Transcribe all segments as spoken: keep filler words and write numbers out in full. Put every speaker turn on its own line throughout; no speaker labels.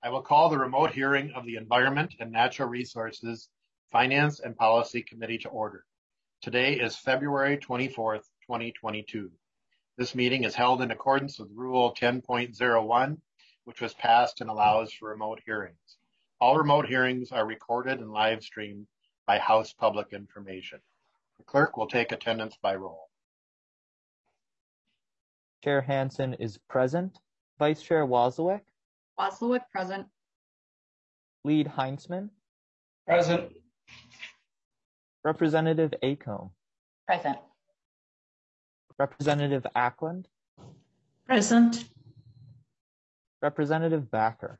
I will call the remote hearing of the Environment and Natural Resources Finance and Policy Committee to order. Today is February twenty-fourth, twenty twenty-two. This meeting is held in accordance with Rule ten point oh one, which was passed and allows for remote hearings. All remote hearings are recorded and live streamed by House Public Information. The clerk will take attendance by roll.
Chair Hansen is present. Vice Chair Wozlowick.
Wozlowick present.
Lead Heinzman.
Present.
Representative Acomb.
Present.
Representative Ackland.
Present.
Representative Backer.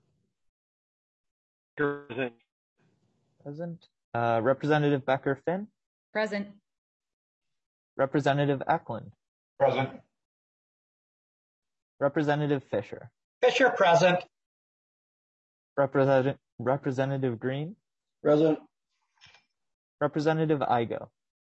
Present.
Present. Uh, Representative Becker-Finn.
Present.
Representative Eklund.
Present.
Representative Fisher.
Fisher present.
Representative Representative Green.
Present.
Representative Igo.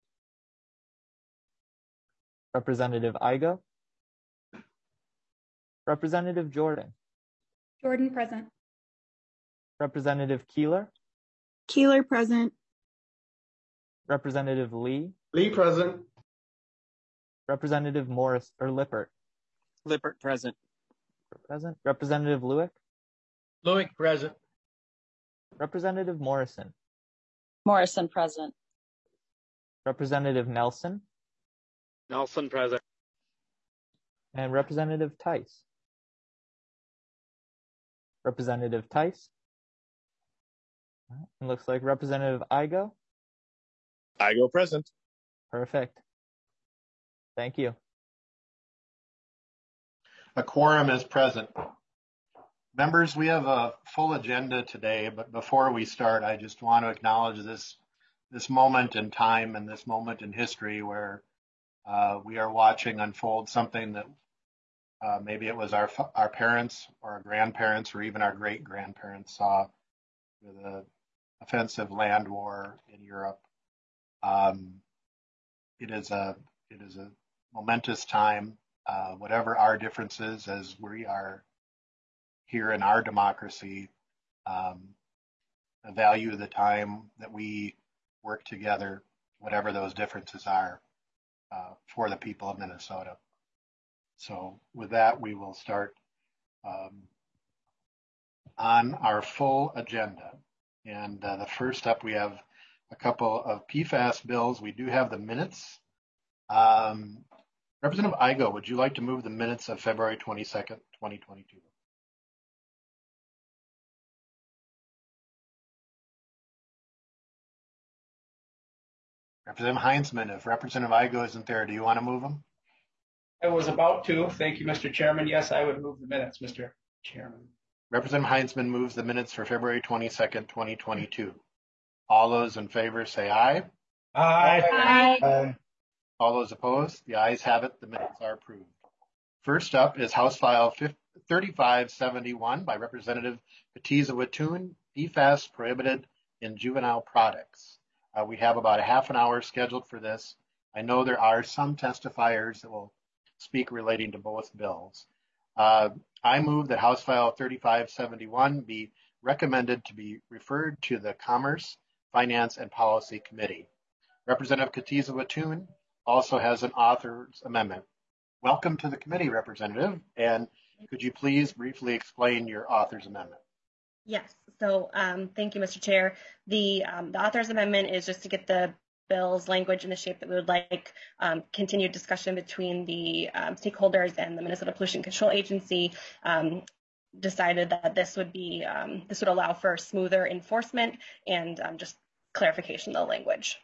Representative Igo. Representative Jordan.
Jordan present.
Representative Keeler.
Keeler present.
Representative Lee.
Lee present.
Representative Morris or Lippert.
Lippert present.
Present. Representative Lewick.
Lewick present.
Representative Morrison.
Morrison present.
Representative Nelson.
Nelson present.
And Representative Tice. Representative Tice. It looks like Representative Igo.
Igo present.
Perfect. Thank you.
A quorum is present. Members, we have a full agenda today, but before we start, I just want to acknowledge this, this moment in time and this moment in history where uh, we are watching unfold something that uh, maybe it was our, our parents or our grandparents or even our great-grandparents saw with the offensive land war in Europe. Um, it is a, it is a momentous time. Uh, whatever our differences as we are here in our democracy, um, value the time that we work together, whatever those differences are, uh, for the people of Minnesota. So with that, we will start um, on our full agenda. And uh, the first up, we have a couple of P FAS bills. We do have the minutes. Um, Representative Igo, would you like to move the minutes of February twenty-second, twenty twenty-two? Representative Heinzman, if Representative Igo isn't there, do you want to move them?
I was about to. Thank you, Mister Chairman. Yes, I would move the minutes, Mister Chairman.
Representative Heinzman moves the minutes for February twenty-second, twenty twenty-two. All those in favor say aye.
Aye.
Aye.
Aye.
All those opposed? The ayes have it. The minutes are approved. First up is House File thirty-five seventy-one by Representative Katiza-Watoon, P FAS prohibited in juvenile products. Uh, we have about a half an hour scheduled for this. I know there are some testifiers that will speak relating to both bills. Uh, I move that House File thirty-five seventy-one be recommended to be referred to the Commerce, Finance, and Policy Committee. Representative Katiza-Watoon also has an author's amendment. Welcome to the committee, Representative, and could you please briefly explain your author's amendment?
Yes, so um, thank you, Mister Chair. The, um, the author's amendment is just to get the bill's language in the shape that we would like, um, continued discussion between the um, stakeholders and the Minnesota Pollution Control Agency. Um, decided that this would be, um, this would allow for smoother enforcement and um, just clarification of the language.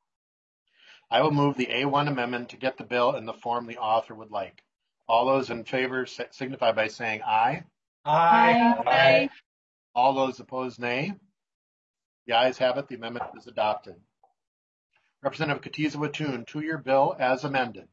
I will move the A one amendment to get the bill in the form the author would like. All those in favor signify by saying aye.
Aye.
Aye. Aye.
All those opposed, nay. The ayes have it. The amendment is adopted. Representative Katiza-Watoon, to your bill as amended.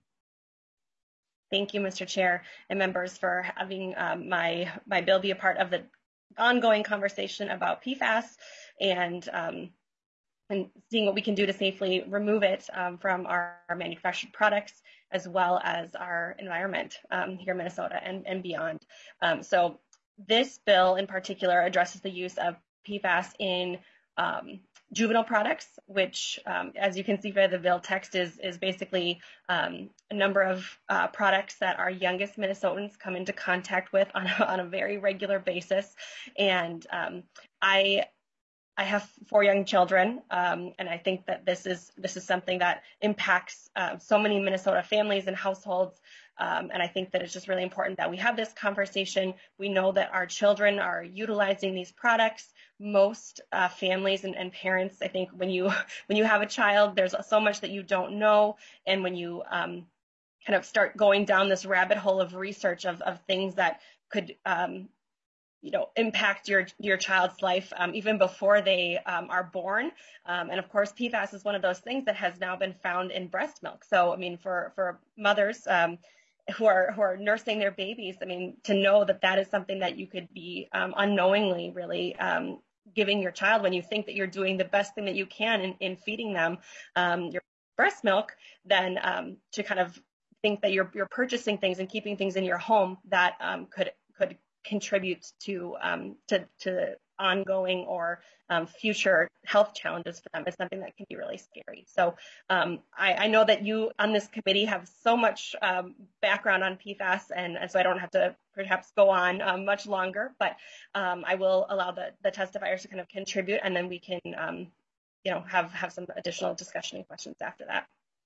Thank you, Mister Chair and members, for having um, my, my bill be a part of the ongoing conversation about P FAS and um, and seeing what we can do to safely remove it um, from our, our manufactured products, as well as our environment um, here in Minnesota and, and beyond. Um, so this bill in particular addresses the use of P FAS in um, juvenile products, which, um, as you can see by the bill text, is, is basically um, a number of uh, products that our youngest Minnesotans come into contact with on a, on a very regular basis. And um, I I have four young children, um, and I think that this is this is something that impacts uh, so many Minnesota families and households. Um, and I think that it's just really important that we have this conversation. We know that our children are utilizing these products. Most uh, families and, and parents, I think, when you when you have a child, there's so much that you don't know, and when you um, kind of start going down this rabbit hole of research of of things that could um, you know, impact your your child's life um, even before they um, are born. Um, and of course, P FAS is one of those things that has now been found in breast milk. So, I mean, for for mothers um, who are who are nursing their babies, I mean, to know that that is something that you could be um, unknowingly really um, giving your child when you think that you're doing the best thing that you can in, in feeding them um, your breast milk, then um, to kind of think that you're you're purchasing things and keeping things in your home that um, could could contribute to um, to, to ongoing or um, future health challenges for them is something that can be really scary. So um, I, I know that you on this committee have so much um, background on P FAS, and, and so I don't have to perhaps go on um, much longer, but um, I will allow the, the testifiers to kind of contribute, and then we can um, you know, have, have some additional discussion and questions after that.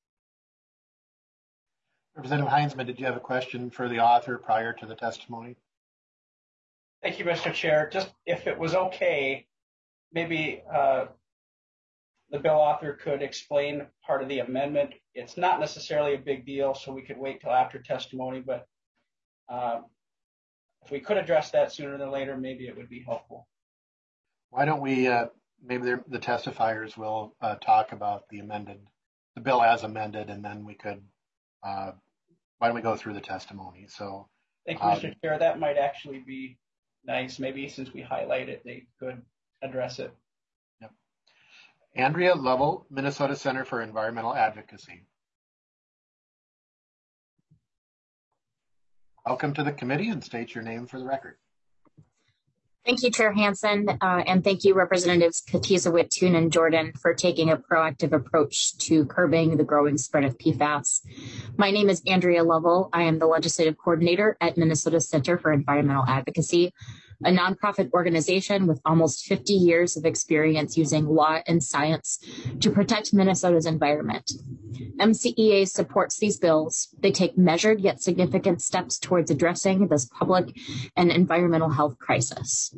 Representative Heinzman, did you have a question for the author prior to the testimony?
Thank you, Mister Chair. Just if it was okay, maybe uh, the bill author could explain part of the amendment. It's not necessarily a big deal, so we could wait till after testimony, but uh, if we could address that sooner than later, maybe it would be helpful.
Why don't we, uh, maybe the testifiers will uh, talk about the amended, the bill as amended, and then we could, uh, why don't we go through the testimony? So,
thank you, Mister
Um,
Chair. That might actually be nice. Maybe since we highlight it, they could address it.
Yep. Andrea Lovell, Minnesota Center for Environmental Advocacy. Welcome to the committee, and state your name for the record.
Thank you, Chair Hansen, uh, and thank you, Representatives Katiza, Toon, and Jordan, for taking a proactive approach to curbing the growing spread of P FAS. My name is Andrea Lovell. I am the Legislative Coordinator at Minnesota Center for Environmental Advocacy, a nonprofit organization with almost fifty years of experience using law and science to protect Minnesota's environment. M C E A supports these bills. They take measured yet significant steps towards addressing this public and environmental health crisis.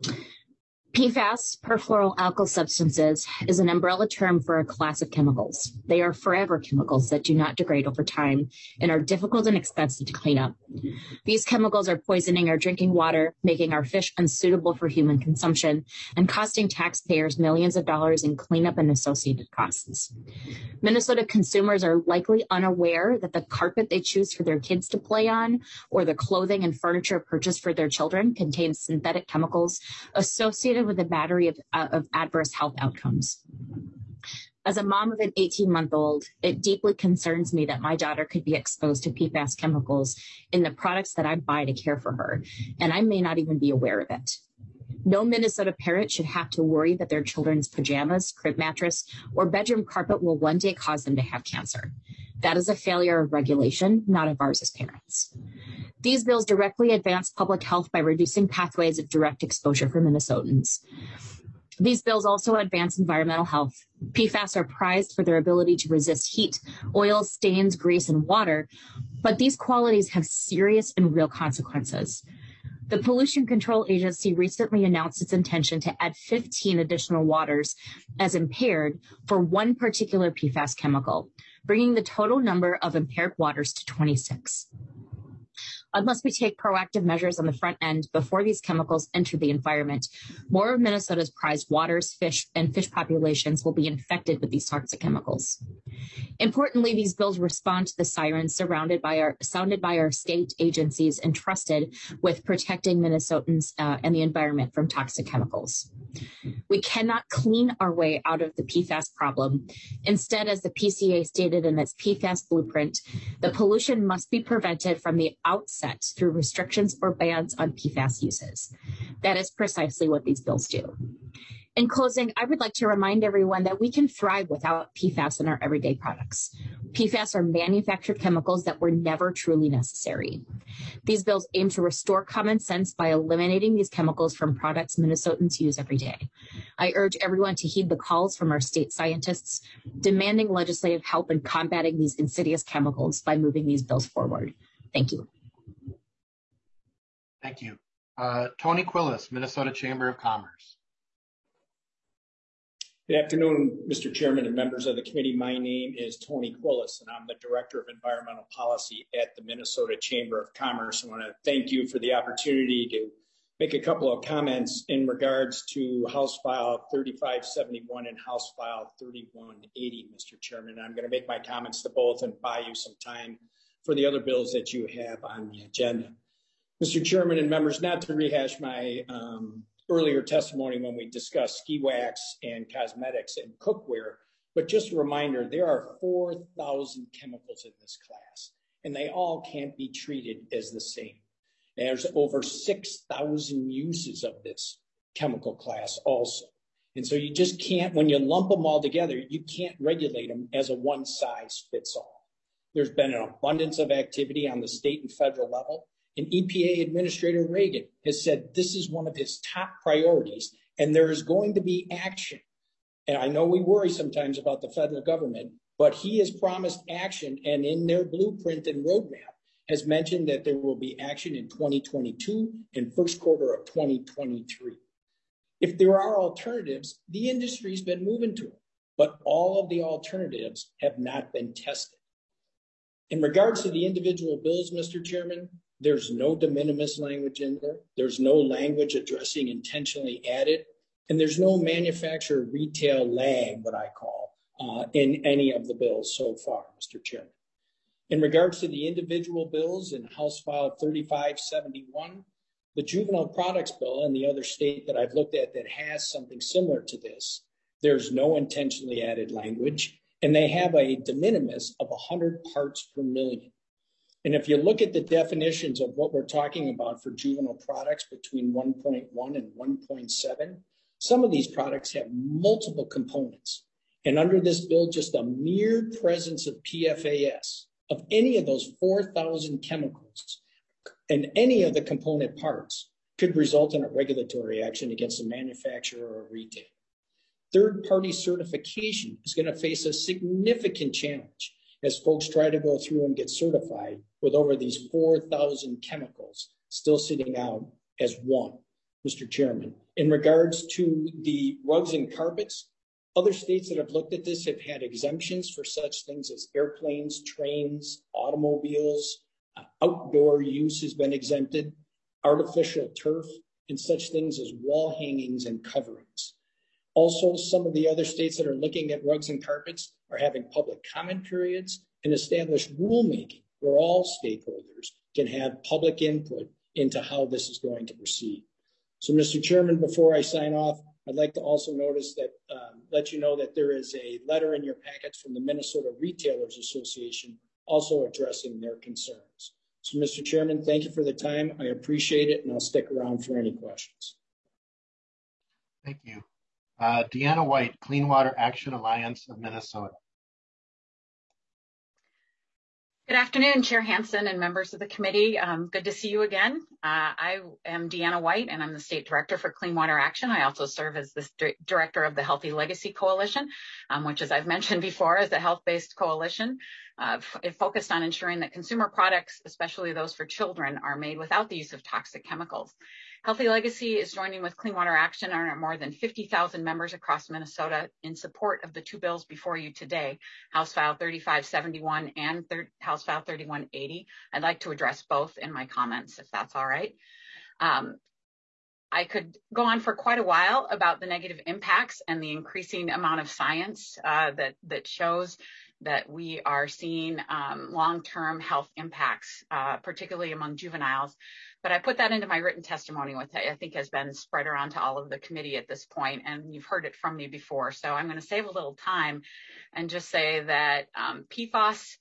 P FAS, perfluoroalkyl substances, is an umbrella term for a class of chemicals. They are forever chemicals that do not degrade over time and are difficult and expensive to clean up. These chemicals are poisoning our drinking water, making our fish unsuitable for human consumption, and costing taxpayers millions of dollars in cleanup and associated costs. Minnesota consumers are likely unaware that the carpet they choose for their kids to play on or the clothing and furniture purchased for their children contains synthetic chemicals associated with a battery of, uh, of adverse health outcomes. As a mom of an eighteen-month-old, it deeply concerns me that my daughter could be exposed to P FAS chemicals in the products that I buy to care for her, and I may not even be aware of it. No Minnesota parent should have to worry that their children's pajamas, crib mattress, or bedroom carpet will one day cause them to have cancer. That is a failure of regulation, not of ours as parents. These bills directly advance public health by reducing pathways of direct exposure for Minnesotans. These bills also advance environmental health. P FAS are prized for their ability to resist heat, oil, stains, grease, and water, but these qualities have serious and real consequences. The Pollution Control Agency recently announced its intention to add fifteen additional waters as impaired for one particular P FAS chemical, bringing the total number of impaired waters to twenty-six. Unless we take proactive measures on the front end before these chemicals enter the environment, more of Minnesota's prized waters, fish, and fish populations will be infected with these toxic chemicals. Importantly, these bills respond to the sirens surrounded by our, sounded by our state agencies entrusted with protecting Minnesotans uh, and the environment from toxic chemicals. We cannot clean our way out of the P FAS problem. Instead, as the P C A stated in its P FAS blueprint, the pollution must be prevented from the outset offset through restrictions or bans on P FAS uses. That is precisely what these bills do. In closing, I would like to remind everyone that we can thrive without P FAS in our everyday products. P FAS are manufactured chemicals that were never truly necessary. These bills aim to restore common sense by eliminating these chemicals from products Minnesotans use every day. I urge everyone to heed the calls from our state scientists demanding legislative help in combating these insidious chemicals by moving these bills forward. Thank you.
Thank you. Uh, Tony Quillis, Minnesota Chamber of Commerce.
Good afternoon, Mister Chairman and members of the committee. My name is Tony Quillis, and I'm the Director of Environmental Policy at the Minnesota Chamber of Commerce. I want to thank you for the opportunity to make a couple of comments in regards to House File thirty-five seventy-one and House File thirty-one eighty, Mister Chairman. I'm going to make my comments to both and buy you some time for the other bills that you have on the agenda. Mister Chairman and members, not to rehash my um, earlier testimony when we discussed ski wax and cosmetics and cookware, but just a reminder, there are four thousand chemicals in this class, and they all can't be treated as the same. There's over six thousand uses of this chemical class also. And so you just can't, when you lump them all together, you can't regulate them as a one size fits all. There's been an abundance of activity on the state and federal level. And E P A Administrator Reagan has said this is one of his top priorities, and there is going to be action. And I know we worry sometimes about the federal government, but he has promised action, and in their blueprint and roadmap has mentioned that there will be action in twenty twenty-two and first quarter of twenty twenty-three. If there are alternatives, the industry's been moving to it, but all of the alternatives have not been tested. In regards to the individual bills, Mister Chairman, there's no de minimis language in there. There's no language addressing intentionally added, and there's no manufacturer retail lag, what I call, uh, in any of the bills so far, Mister Chairman. In regards to the individual bills in House File thirty-five seventy-one, the juvenile products bill and the other state that I've looked at that has something similar to this, there's no intentionally added language, and they have a de minimis of one hundred parts per million. And if you look at the definitions of what we're talking about for juvenile products between one point one and one point seven, some of these products have multiple components. And under this bill, just a mere presence of P FAS, of any of those four thousand chemicals and any of the component parts, could result in a regulatory action against a manufacturer or a retailer. Third-party certification is going to face a significant challenge as folks try to go through and get certified with over these four thousand chemicals still sitting out as one, Mister Chairman. In regards to the rugs and carpets, other states that have looked at this have had exemptions for such things as airplanes, trains, automobiles, uh, outdoor use has been exempted, artificial turf, and such things as wall hangings and coverings. Also, some of the other states that are looking at rugs and carpets are having public comment periods and established rulemaking where all stakeholders can have public input into how this is going to proceed. So, Mister Chairman, before I sign off, I'd like to also notice that, um, let you know that there is a letter in your packets from the Minnesota Retailers Association also addressing their concerns. So, Mister Chairman, thank you for the time. I appreciate it, and I'll stick around for any questions.
Thank you. Uh, Deanna White, Clean Water Action Alliance of Minnesota.
Good afternoon, Chair Hansen and members of the committee. Um, good to see you again. Uh, I am Deanna White, and I'm the State Director for Clean Water Action. I also serve as the st- Director of the Healthy Legacy Coalition, um, which, as I've mentioned before, is a health-based coalition. Uh, it focused on ensuring that consumer products, especially those for children, are made without the use of toxic chemicals. Healthy Legacy is joining with Clean Water Action and our more than fifty thousand members across Minnesota in support of the two bills before you today, House File thirty-five seventy-one and thir- House File thirty-one eighty. I'd like to address both in my comments, if that's all right. Um, I could go on for quite a while about the negative impacts and the increasing amount of science uh, that, that shows that we are seeing um, long-term health impacts, uh, particularly among juveniles. But I put that into my written testimony, which I think has been spread around to all of the committee at this point, and you've heard it from me before. So I'm going to save a little time and just say that um, P FAS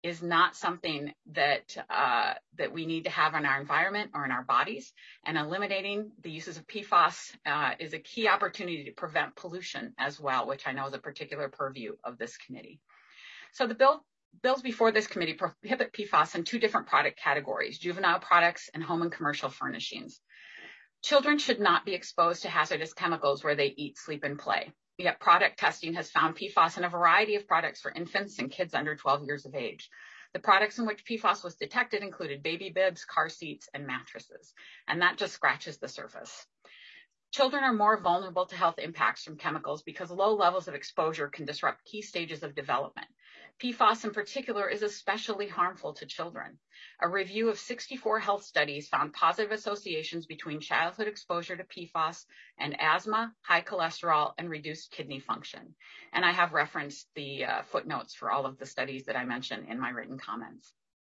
is not something that uh, that we need to have in our environment or in our bodies, and eliminating the uses of P FAS uh, is a key opportunity to prevent pollution as well, which I know is a particular purview of this committee. So the bill bills before this committee prohibit P FAS in two different product categories: juvenile products and home and commercial furnishings. Children should not be exposed to hazardous chemicals where they eat, sleep, and play. Yet product testing has found P FAS in a variety of products for infants and kids under twelve years of age. The products in which P FAS was detected included baby bibs, car seats, and mattresses, and that just scratches the surface. Children are more vulnerable to health impacts from chemicals because low levels of exposure can disrupt key stages of development. P FAS in particular is especially harmful to children. A review of sixty-four health studies found positive associations between childhood exposure to P FAS and asthma, high cholesterol, and reduced kidney function. And I have referenced the uh, footnotes for all of the studies that I mentioned in my written comments.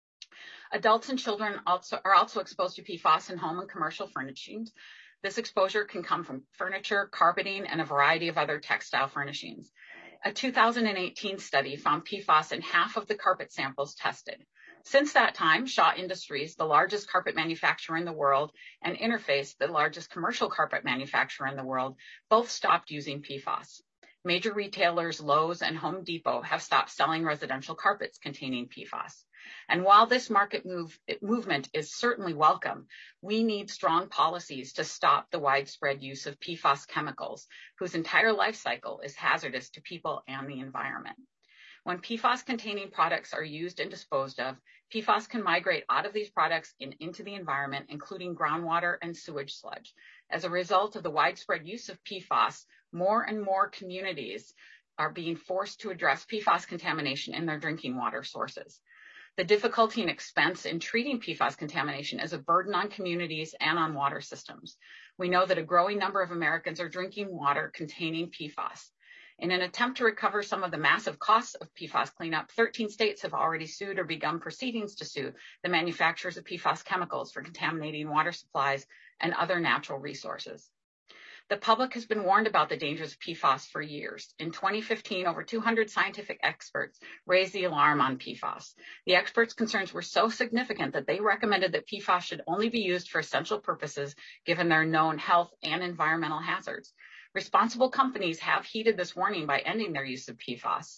Adults and children also are also exposed to P FAS in home and commercial furnishings. This exposure can come from furniture, carpeting, and a variety of other textile furnishings. A two thousand eighteen study found P FAS in half of the carpet samples tested. Since that time, Shaw Industries, the largest carpet manufacturer in the world, and Interface, the largest commercial carpet manufacturer in the world, both stopped using P FAS. Major retailers Lowe's and Home Depot have stopped selling residential carpets containing P FAS. And while this market move, movement is certainly welcome, we need strong policies to stop the widespread use of P FAS chemicals, whose entire life cycle is hazardous to people and the environment. When P FAS-containing products are used and disposed of, P FAS can migrate out of these products and into the environment, including groundwater and sewage sludge. As a result of the widespread use of P FAS, more and more communities are being forced to address P FAS contamination in their drinking water sources. The difficulty and expense in treating P FAS contamination is a burden on communities and on water systems. We know that a growing number of Americans are drinking water containing P FAS. In an attempt to recover some of the massive costs of P FAS cleanup, thirteen states have already sued or begun proceedings to sue the manufacturers of P FAS chemicals for contaminating water supplies and other natural resources. The public has been warned about the dangers of P FAS for years. In twenty fifteen, over two hundred scientific experts raised the alarm on P FAS. The experts' concerns were so significant that they recommended that P FAS should only be used for essential purposes, given their known health and environmental hazards. Responsible companies have heeded this warning by ending their use of P FAS.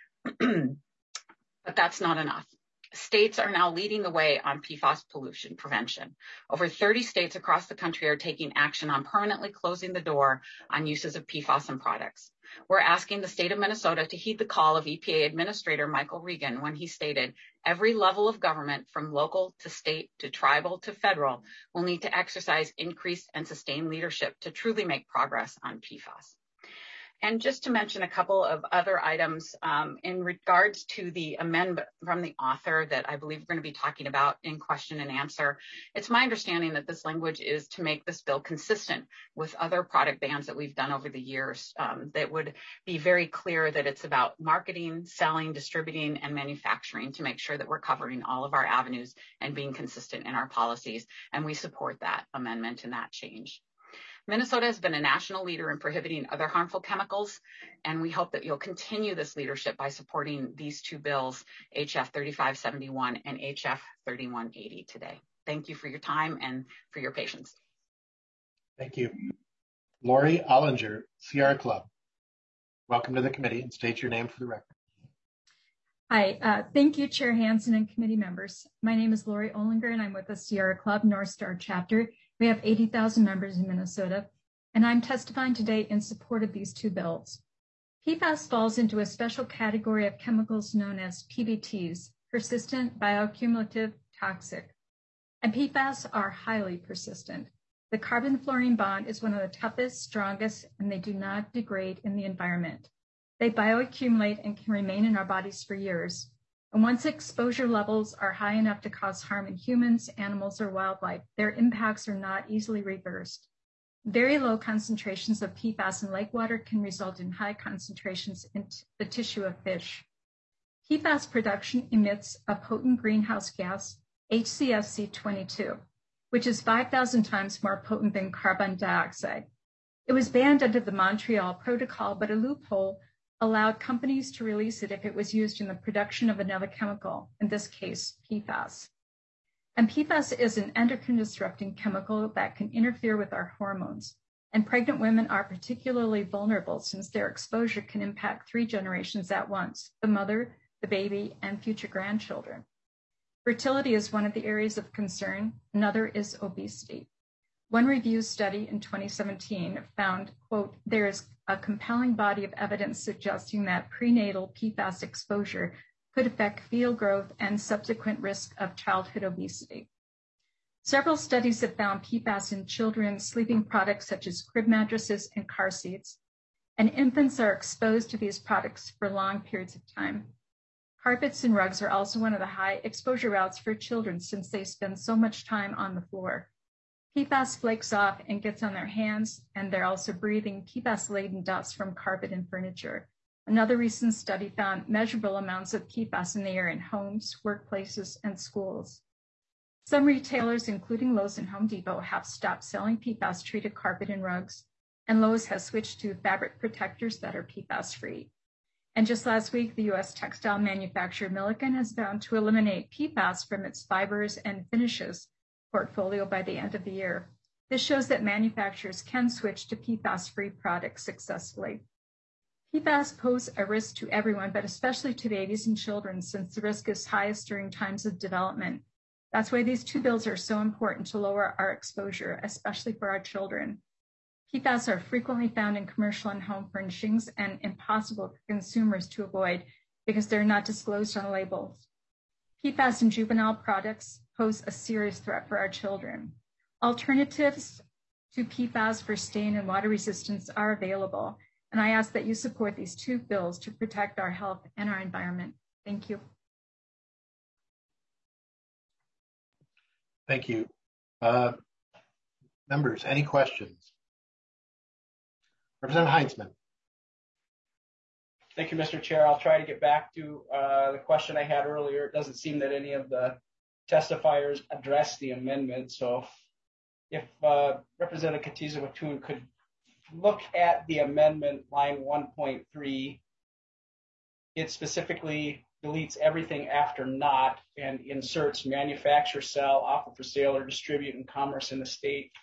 But that's not enough. States are now leading the way on P FAS pollution prevention. Over thirty states across the country are taking action on permanently closing the door on uses of P FAS in products. We're asking the state of Minnesota to heed the call of E P A Administrator Michael Regan when he stated, every level of government, from local to state to tribal to federal, will need to exercise increased and sustained leadership to truly make progress on P FAS. And just to mention a couple of other items um, in regards to the amendment from the author that I believe we're going to be talking about in question and answer. It's my understanding that this language is to make this bill consistent with other product bans that we've done over the years um, that would be very clear that it's about marketing, selling, distributing, and manufacturing to make sure that we're covering all of our avenues and being consistent in our policies. And we support that amendment and that change. Minnesota has been a national leader in prohibiting other harmful chemicals, and we hope that you'll continue this leadership by supporting these two bills, H F thirty-five seventy-one and H F thirty-one eighty today. Thank you for your time and for your patience.
Thank you. Lori Ollinger, Sierra Club. Welcome to the committee, and state your name for the record.
Hi, uh, thank you, Chair Hansen and committee members. My name is Lori Ollinger, and I'm with the Sierra Club North Star chapter. We have eighty thousand members in Minnesota, and I'm testifying today in support of these two bills. P FAS falls into a special category of chemicals known as P B Ts, persistent, bioaccumulative, toxic. And P FAS are highly persistent. The carbon-fluorine bond is one of the toughest, strongest, and they do not degrade in the environment. They bioaccumulate and can remain in our bodies for years. And once exposure levels are high enough to cause harm in humans, animals, or wildlife, their impacts are not easily reversed. Very low concentrations of P FAS in lake water can result in high concentrations in the tissue of fish. P FAS production emits a potent greenhouse gas, H C F C twenty-two, which is five thousand times more potent than carbon dioxide. It was banned under the Montreal Protocol, but a loophole allowed companies to release it if it was used in the production of another chemical, in this case, P FAS. And P FAS is an endocrine disrupting chemical that can interfere with our hormones. And pregnant women are particularly vulnerable since their exposure can impact three generations at once, the mother, the baby, and future grandchildren. Fertility is one of the areas of concern. Another is obesity. One review study in twenty seventeen found, quote, there is a compelling body of evidence suggesting that prenatal P FAS exposure could affect fetal growth and subsequent risk of childhood obesity. Several studies have found P FAS in children's sleeping products such as crib mattresses and car seats, and infants are exposed to these products for long periods of time. Carpets and rugs are also one of the high exposure routes for children since they spend so much time on the floor. P FAS flakes off and gets on their hands, and they're also breathing P FAS-laden dust from carpet and furniture. Another recent study found measurable amounts of P FAS in the air in homes, workplaces, and schools. Some retailers, including Lowe's and Home Depot, have stopped selling P FAS-treated carpet and rugs, and Lowe's has switched to fabric protectors that are P FAS-free. And just last week, the U S textile manufacturer Milliken has vowed to eliminate P FAS from its fibers and finishes portfolio by the end of the year. This shows that manufacturers can switch to P FAS-free products successfully. P FAS pose a risk to everyone, but especially to babies and children, since the risk is highest during times of development. That's why these two bills are so important to lower our exposure, especially for our children. P FAS are frequently found in commercial and home furnishings and impossible for consumers to avoid because they're not disclosed on labels. P FAS in juvenile products pose a serious threat for our children. Alternatives to P FAS for stain and water resistance are available, and I ask that you support these two bills to protect our health and our environment. Thank you.
Thank you. Uh, members, any questions? Representative Heinzman.
Thank you, Mister Chair. I'll try to get back to uh, the question I had earlier. It doesn't seem that any of the testifiers addressed the amendment. So if uh, Representative Katiza-Watun could look at the amendment line one point three, it specifically deletes everything after not and inserts manufacture, sell, offer for sale, or distribute in commerce in the state.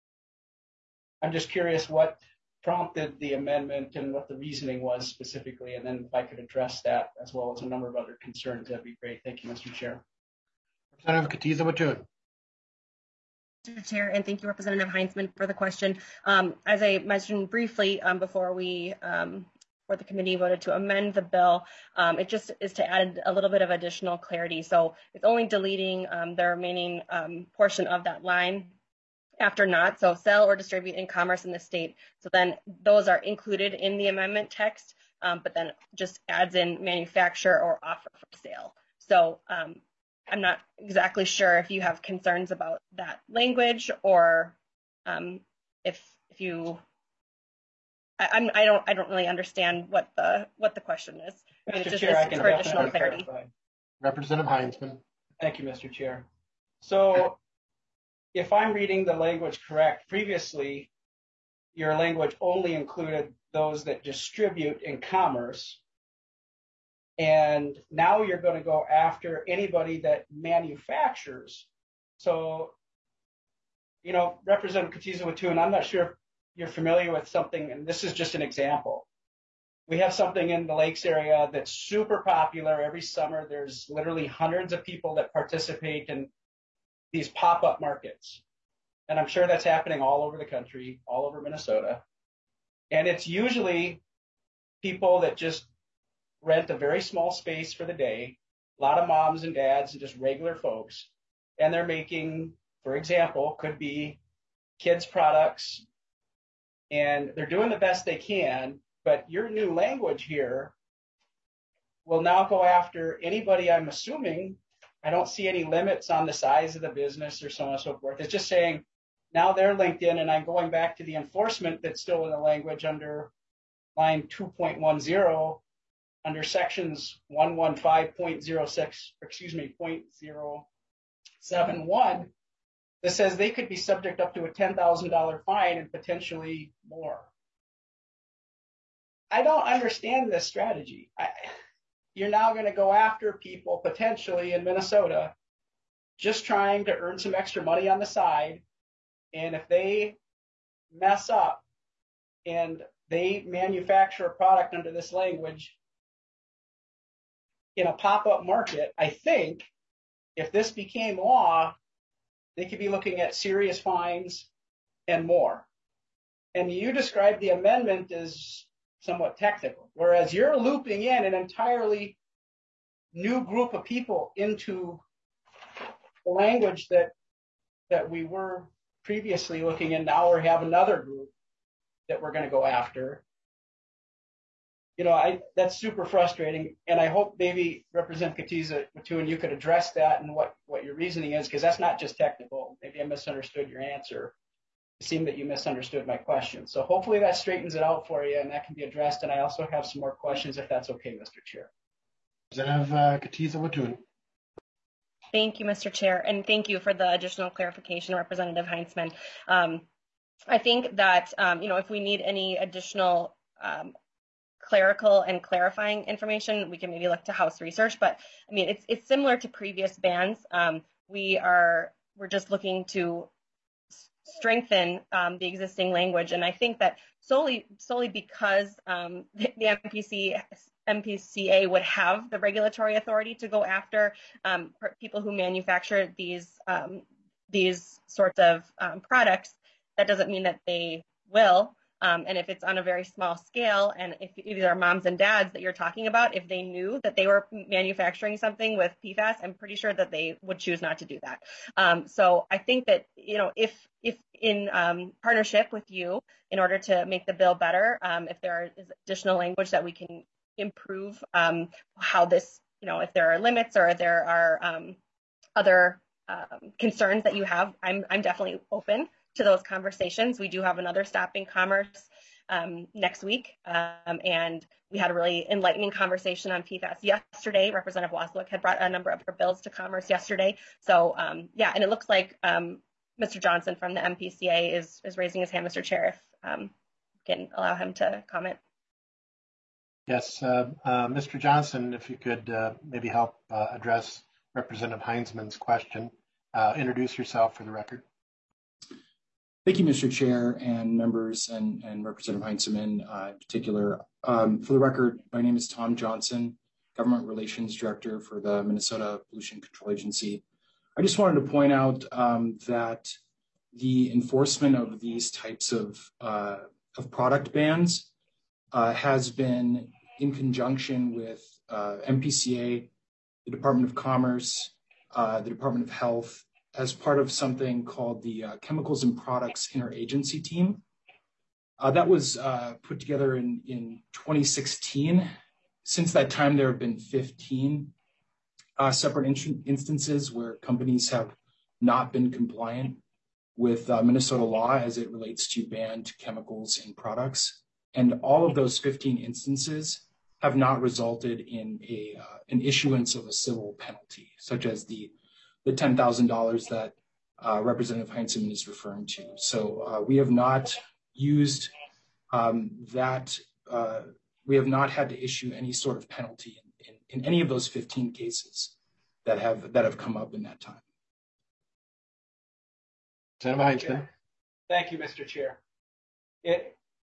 I'm just curious what prompted the amendment and what the reasoning was specifically, and then if I could address that as well as a number of other concerns, that'd be great. Thank you, Mister Chair.
Representative Katiza-Watun.
Mister Chair, and thank you, Representative Heinzman, for the question. Um, as I mentioned briefly um, before we, um, before the committee voted to amend the bill, um, it just is to add a little bit of additional clarity. So it's only deleting um, the remaining um, portion of that line after not, so sell or distribute in commerce in the state. So then those are included in the amendment text, um, but then just adds in manufacture or offer for sale. So um, I'm not exactly sure if you have concerns about that language, or um, if if you, I, I'm I don't I don't really understand what the what the question is. I mean,
Mister
it's
Chair,
just
I can
for additional clarity.
clarify.
Representative Heinzman.
Thank you, Mister Chair. So if I'm reading the language correct, previously your language only included those that distribute in commerce. And now you're going to go after anybody that manufactures. So, you know, Representative Katiza-Watun, I'm not sure if you're familiar with something, and this is just an example. We have something in the Lakes area that's super popular. Every summer, there's literally hundreds of people that participate in these pop-up markets. And I'm sure that's happening all over the country, all over Minnesota. And it's usually people that just rent a very small space for the day, a lot of moms and dads and just regular folks. And they're making, for example, could be kids' products. And they're doing the best they can, but your new language here will now go after anybody, I'm assuming. I don't see any limits on the size of the business or so on and so forth. It's just saying now they're linked in, and I'm going back to the enforcement that's still in the language under line two point ten under sections one fifteen point oh six, excuse me, point zero seven one, that says they could be subject up to a ten thousand dollars fine and potentially more. I don't understand this strategy. I, you're now going to go after people potentially in Minnesota just trying to earn some extra money on the side. And if they mess up and they manufacture a product under this language in a pop-up market, I think if this became law, they could be looking at serious fines and more. And you described the amendment as somewhat technical, whereas you're looping in an entirely new group of people into the language that that we were previously looking at. Now we have another group that we're going to go after. You know, I that's super frustrating, and I hope maybe Representative Katiza-Watun, you could address that and what, what your reasoning is, because that's not just technical. Maybe I misunderstood your answer. It seemed that you misunderstood my question. So hopefully that straightens it out for you, and that can be addressed. And I also have some more questions, if that's okay, Mister Chair.
Representative uh, Katiza-Watun.
Thank you, Mister Chair, and thank you for the additional clarification, Representative Heintzman. Um, I think that, um, you know, if we need any additional um, clerical and clarifying information, we can maybe look to House research. But I mean, it's it's similar to previous bans. Um, we are we're just looking to strengthen um, the existing language, and I think that solely solely because um, the, the M P C, M P C A would have the regulatory authority to go after um, people who manufacture these um, these sorts of um, products. That doesn't mean that they will. Um, and if it's on a very small scale, and if these are moms and dads that you're talking about, if they knew that they were manufacturing something with P FAS, I'm pretty sure that they would choose not to do that. Um, so I think that, you know, if if in um, partnership with you, in order to make the bill better, um, if there is additional language that we can improve um, how this, you know, if there are limits or there are um, other um, concerns that you have, I'm I'm definitely open to those conversations. We do have another Stop in Commerce um, next week, um, and we had a really enlightening conversation on P FAS yesterday. Representative Waslick had brought a number of her bills to Commerce yesterday. So um, yeah, and it looks like um, Mister Johnson from the M P C A is is raising his hand, Mister Chair, if um, can allow him to comment.
Yes, uh, uh, Mister Johnson, if you could uh, maybe help uh, address Representative Heintzman's question. Uh, introduce yourself for the record.
Thank you, Mister Chair and members and, and Representative Heintzman uh, in particular. Um, for the record, my name is Tom Johnson, Government Relations Director for the Minnesota Pollution Control Agency. I just wanted to point out um, that the enforcement of these types of, uh, of product bans uh, has been in conjunction with uh, M P C A, the Department of Commerce, uh, the Department of Health, as part of something called the uh, Chemicals and Products Interagency Team. Uh, that was uh, put together in, in twenty sixteen. Since that time, there have been fifteen uh, separate in- instances where companies have not been compliant with uh, Minnesota law as it relates to banned chemicals in products. And all of those fifteen instances have not resulted in a uh, an issuance of a civil penalty, such as the the ten thousand dollars that uh, Representative Heintzman is referring to. So uh, we have not used um, that, uh, we have not had to issue any sort of penalty in, in, in any of those fifteen cases that have that have come up in that time.
Senator Heintzman.
Thank you, Mister Chair. It,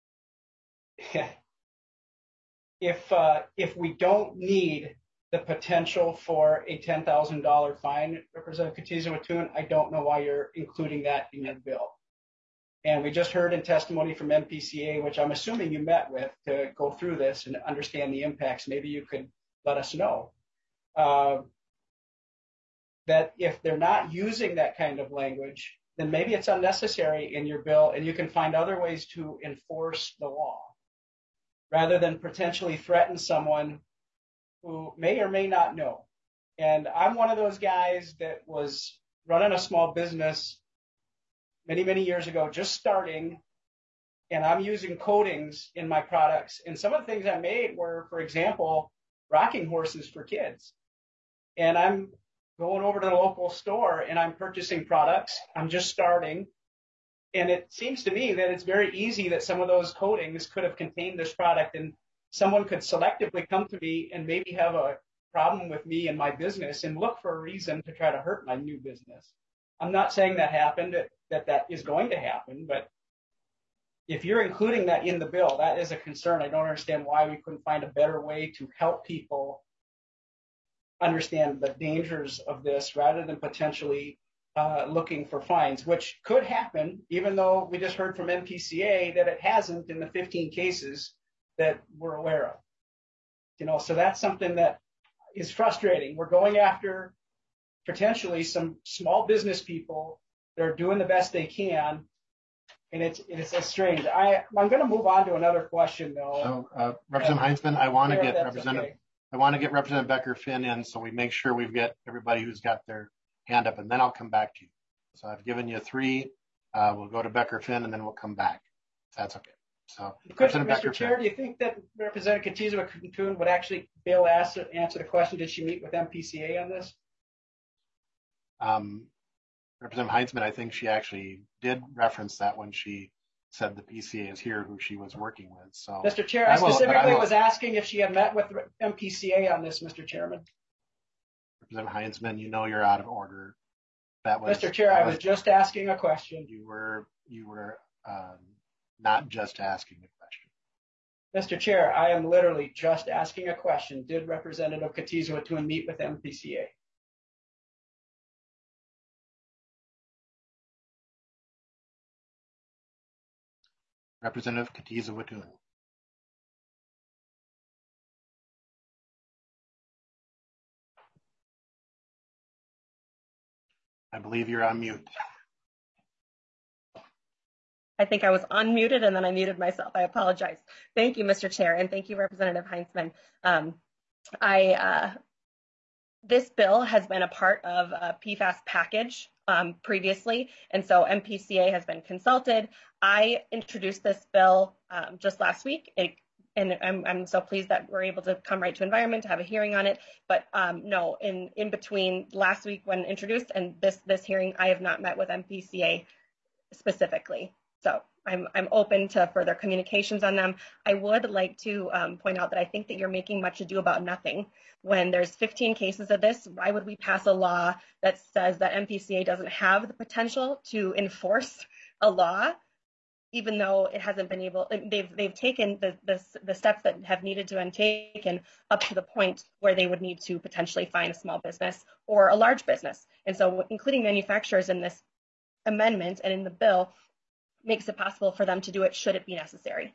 if uh, if we don't need the potential for a ten thousand dollars fine, Representative Katiza-Watun, I don't know why you're including that in your bill. And we just heard in testimony from M P C A, which I'm assuming you met with to go through this and understand the impacts. Maybe you could let us know uh, that if they're not using that kind of language, then maybe it's unnecessary in your bill and you can find other ways to enforce the law rather than potentially threaten someone who may or may not know. And I'm one of those guys that was running a small business many, many years ago, just starting, and I'm using coatings in my products. And some of the things I made were, for example, rocking horses for kids. And I'm going over to the local store and I'm purchasing products. I'm just starting. And it seems to me that it's very easy that some of those coatings could have contained this product, and someone could selectively come to me and maybe have a problem with me and my business and look for a reason to try to hurt my new business. I'm not saying that happened, that that is going to happen, but if you're including that in the bill, that is a concern. I don't understand why we couldn't find a better way to help people understand the dangers of this rather than potentially uh, looking for fines, which could happen, even though we just heard from M P C A that it hasn't in the fifteen cases that we're aware of. You know, so that's something that is frustrating. We're going after potentially some small business people that are doing the best they can, and it's it's, it's strange. I I'm going to move on to another question though.
So, uh, Representative uh, Heinzman, I want to get Representative
okay.
I want to get Representative Becker-Finn in, so we make sure we've got everybody who's got their hand up, and then I'll come back to you. So I've given you three. Uh, we'll go to Becker-Finn, and then we'll come back. If that's okay. So,
Could, Mister Chair, do you think that Representative Katiza-Witthuhn would actually be able to answer, answer the question? Did she meet with M P C A on this?
Um, Representative Heinzman, I think she actually did reference that when she said the P C A is here, who she was working with. So,
Mister Chair, I, I will, specifically I was asking if she had met with M P C A on this, Mister Chairman.
Representative Heinzman, you know you're out of order. That was,
Mister Chair, I was, was just asking a question.
You were you were um, not just asking a question.
Mister Chair, I am literally just asking a question. Did Representative Katiza-Witthuhn meet with M P C A?
Representative Katiza-Witthuhn. I believe you're on mute.
I think I was unmuted and then I muted myself. I apologize. Thank you, Mister Chair, and thank you, Representative Heinzman. Um, I uh, this bill has been a part of a P FAS package um, previously, and so M P C A has been consulted. I introduced this bill um, just last week, it, and I'm, I'm so pleased that we're able to come right to environment to have a hearing on it. But um, no, in in between last week when introduced and this this hearing, I have not met with M P C A specifically. So I'm I'm open to further communications on them. I would like to um, point out that I think that you're making much ado about nothing. When there's fifteen cases of this, why would we pass a law that says that M P C A doesn't have the potential to enforce a law, even though it hasn't been able, they've they've taken the, the, the steps that have needed to be taken up to the point where they would need to potentially fine a small business or a large business. And so including manufacturers in this amendment and in the bill makes it possible for them to do it should it be necessary.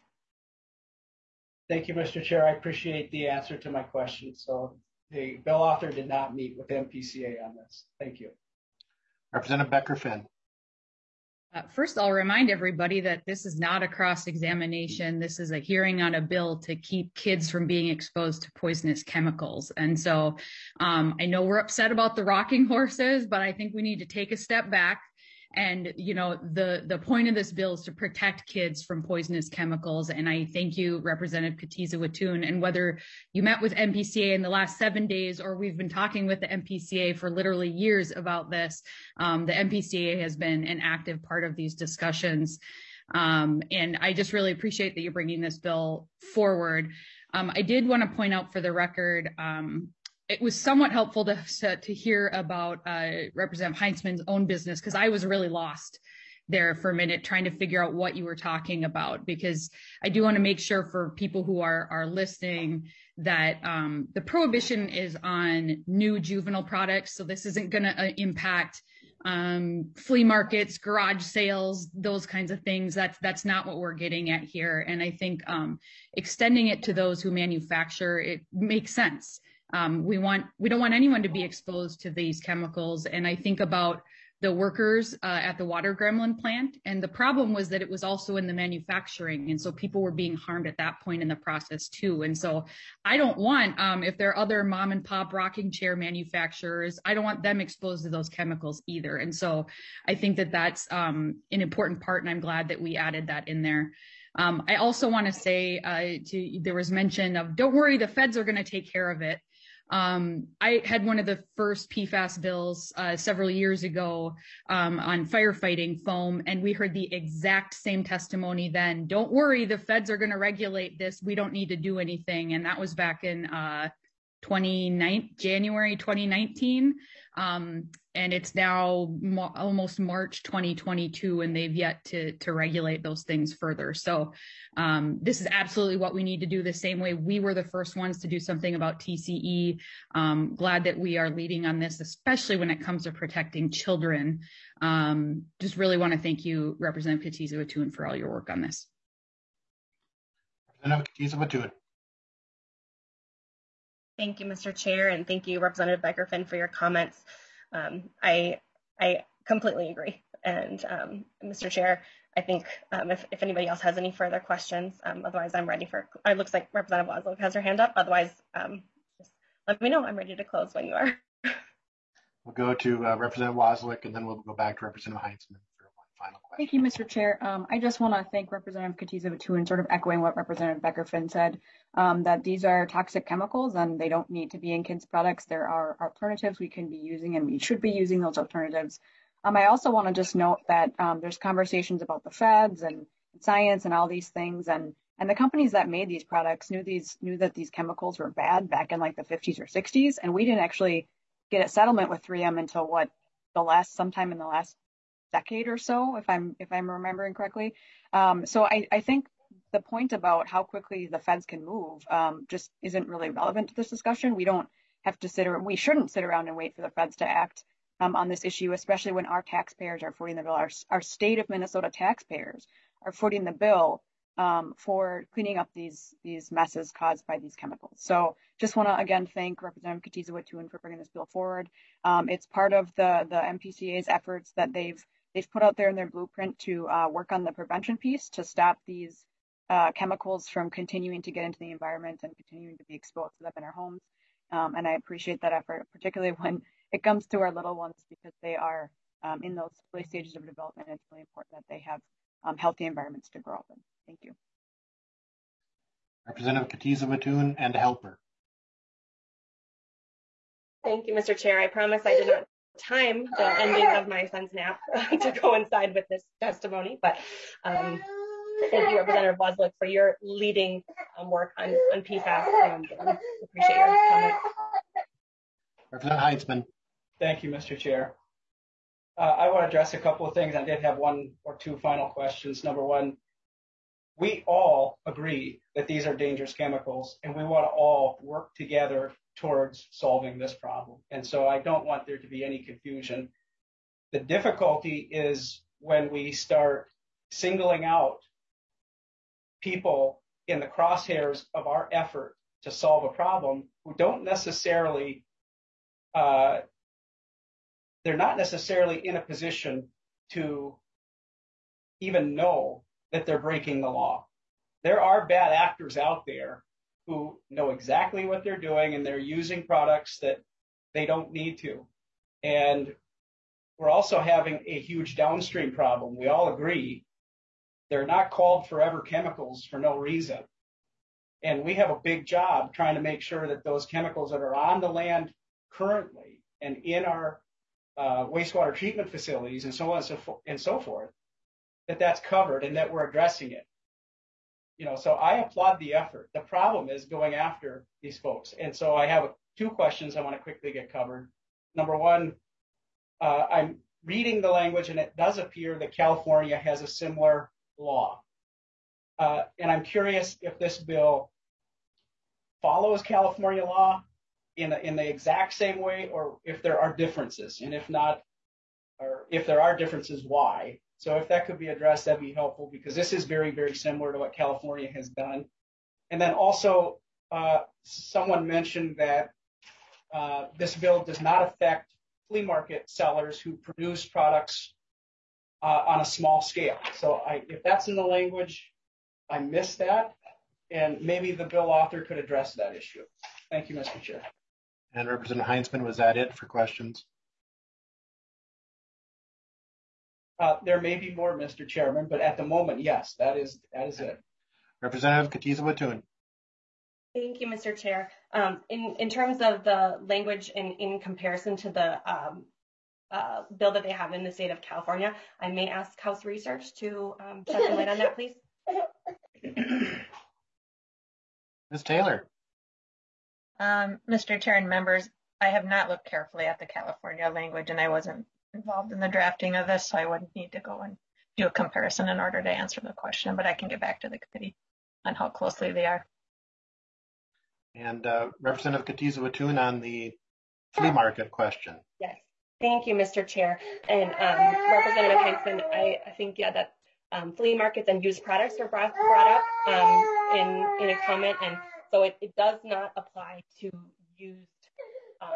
Thank you, Mister Chair. I appreciate the answer to my question. So the bill author did not meet with M P C A on this. Thank you.
Representative Becker-Finn.
Uh, first, I'll remind everybody that this is not a cross-examination. This is a hearing on a bill to keep kids from being exposed to poisonous chemicals. And so um, I know we're upset about the rocking horses, but I think we need to take a step back. And, you know, the, the point of this bill is to protect kids from poisonous chemicals. And I thank you, Representative Katiza-Witthuhn. And whether you met with M P C A in the last seven days or we've been talking with the M P C A for literally years about this, um, the M P C A has been an active part of these discussions. Um, and I just really appreciate that you're bringing this bill forward. Um, I did want to point out for the record, um, it was somewhat helpful to, to hear about uh, Representative Heinzman's own business, because I was really lost there for a minute trying to figure out what you were talking about, because I do want to make sure for people who are, are listening that um, the prohibition is on new juvenile products. So this isn't going to uh, impact um, flea markets, garage sales, those kinds of things. That's, that's not what we're getting at here. And I think um, extending it to those who manufacture, it makes sense. Um, we want, we don't want anyone to be exposed to these chemicals. And I think about the workers uh, at the water gremlin plant. And the problem was that it was also in the manufacturing. And so people were being harmed at that point in the process too. And so I don't want, um, if there are other mom and pop rocking chair manufacturers, I don't want them exposed to those chemicals either. And so I think that that's um, an important part. And I'm glad that we added that in there. Um, I also want to say uh, to, there was mention of, don't worry, the feds are going to take care of it. Um, I had one of the first P FAS bills uh, several years ago um, on firefighting foam, and we heard the exact same testimony then. Don't worry, the feds are going to regulate this. We don't need to do anything. And that was back in uh, January twenty nineteen. Um, and it's now mo- almost March twenty twenty-two, and they've yet to, to regulate those things further. So um, this is absolutely what we need to do, the same way we were the first ones to do something about T C E. Um, glad that we are leading on this, especially when it comes to protecting children. Um, just really want to thank you, Representative Katiza-Watoon, for all your work on this.
Representative Katiza-Watoon.
Thank you, Mister Chair, and thank you, Representative Becker-Finn, for your comments. Um, I I completely agree. And um, Mister Chair, I think um, if, if anybody else has any further questions, um, otherwise I'm ready for, it looks like Representative Waslick has her hand up. Otherwise, um, just let me know. I'm ready to close when you are.
We'll go to uh, Representative Waslick, and then we'll go back to Representative Heinzman for one final question.
Thank you, Mister Chair. Um, I just want to thank Representative Katiza-Watoon, sort of echoing what Representative Becker-Finn said, um, that these are toxic chemicals and they don't need to be in kids' products. There are alternatives we can be using, and we should be using those alternatives. Um, I also want to just note that um, there's conversations about the feds and science and all these things, and and the companies that made these products knew these knew that these chemicals were bad back in like the fifties or sixties, and we didn't actually get a settlement with three M until what the last sometime in the last decade or so, if I'm if I'm remembering correctly. Um, so I, I think the point about how quickly the feds can move um, just isn't really relevant to this discussion. We don't have to sit around, we shouldn't sit around and wait for the feds to act um, on this issue, especially when our taxpayers are footing the bill. Our, our state of Minnesota taxpayers are footing the bill um, for cleaning up these these messes caused by these chemicals. So just want to again thank Representative Katiza-Watoon for bringing this bill forward. Um, it's part of the the M P C A's efforts that they've they've put out there in their blueprint to uh, work on the prevention piece to stop these uh, chemicals from continuing to get into the environment and continuing to be exposed to them in our homes. Um, and I appreciate that effort, particularly when it comes to our little ones, because they are um, in those early stages of development. It's really important that they have um, healthy environments to grow up in. Thank you.
Representative Katiza-Watoon and Helper.
Thank you, Mister Chair. I promise I did not time the ending of my son's nap to coincide with this testimony, but um, thank you, Representative Waslick, for your leading um, work on, on P FAS. Um, appreciate your comments.
Representative Heinzman.
Thank you, Mister Chair. Uh, I want to address a couple of things. I did have one or two final questions. Number one, we all agree that these are dangerous chemicals, and we want to all work together towards solving this problem. And so I don't want there to be any confusion. The difficulty is when we start singling out people in the crosshairs of our effort to solve a problem who don't necessarily, uh, they're not necessarily in a position to even know that they're breaking the law. There are bad actors out there who know exactly what they're doing, and they're using products that they don't need to. And we're also having a huge downstream problem. We all agree they're not called forever chemicals for no reason. And we have a big job trying to make sure that those chemicals that are on the land currently and in our uh, wastewater treatment facilities and so on and so, fo- and so forth, that that's covered and that we're addressing it. You know, so I applaud the effort. The problem is going after these folks. And so I have two questions I want to quickly get covered. Number one, uh, I'm reading the language, and it does appear that California has a similar law. Uh, and I'm curious if this bill follows California law in, a, in the exact same way, or if there are differences. And if not, or if there are differences, why? So if that could be addressed, that'd be helpful, because this is very, very similar to what California has done. And then also, uh, someone mentioned that uh, this bill does not affect flea market sellers who produce products uh, on a small scale. So I, if that's in the language, I missed that, and maybe the bill author could address that issue. Thank you, Mister Chair.
And Representative Heinzman, was that it for questions?
Uh, there may be more, Mister Chairman, but at the moment, yes, that is that is it.
Representative Katiza-Watoon.
Thank you, Mister Chair. Um, in, in terms of the language in, in comparison to the um, uh, bill that they have in the state of California, I may ask House Research to um, shed some light on that, please.
Miz Taylor.
Um, Mister Chair and members, I have not looked carefully at the California language, and I wasn't involved in the drafting of this, so I wouldn't need to go and do a comparison in order to answer the question, but I can get back to the committee on how closely they are.
And uh, Representative Katiza-Watun on the flea market question.
Yes, thank you, Mister Chair. And um, Representative Heinzman, I, I think, yeah, that um, flea markets and used products are brought, brought up um, in, in a comment, and so it, it does not apply to used. Um,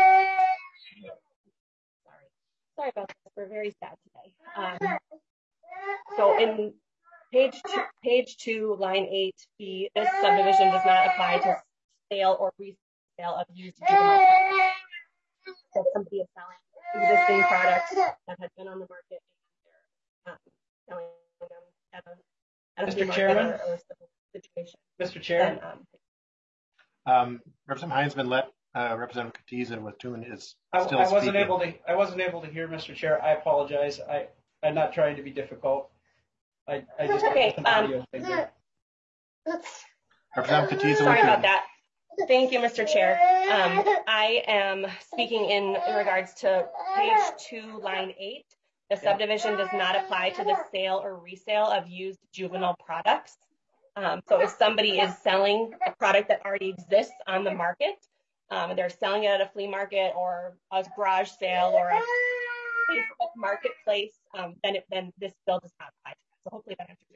sorry, sorry about this. We're very sad today. Um, so in page two, page two, line eight B, this subdivision does not apply to sale or resale of used juvenile products. So somebody is selling existing products that have been on the market and they're um, selling them at a, at a
Mister
flea
Chairman,
market or, or situation.
Mister Chair,
then, um,
Um, Representative Heinzman, let uh, Representative Katiza-Watun is
I,
still
I wasn't
speaking.
able to. I wasn't able to hear, Mister Chair. I apologize. I I'm not trying to be difficult. I, I just
okay.
An audio thing there.
Representative Katiza-Watun.
Sorry about that. Thank you, Mister Chair. Um, I am speaking in, in regards to page two, line eight. The subdivision does not apply to the sale or resale of used juvenile products. Um, so if somebody is selling a product that already exists on the market, um, and they're selling it at a flea market or a garage sale or a Facebook marketplace, um, then, it, then this bill does not apply to that. So hopefully that answers your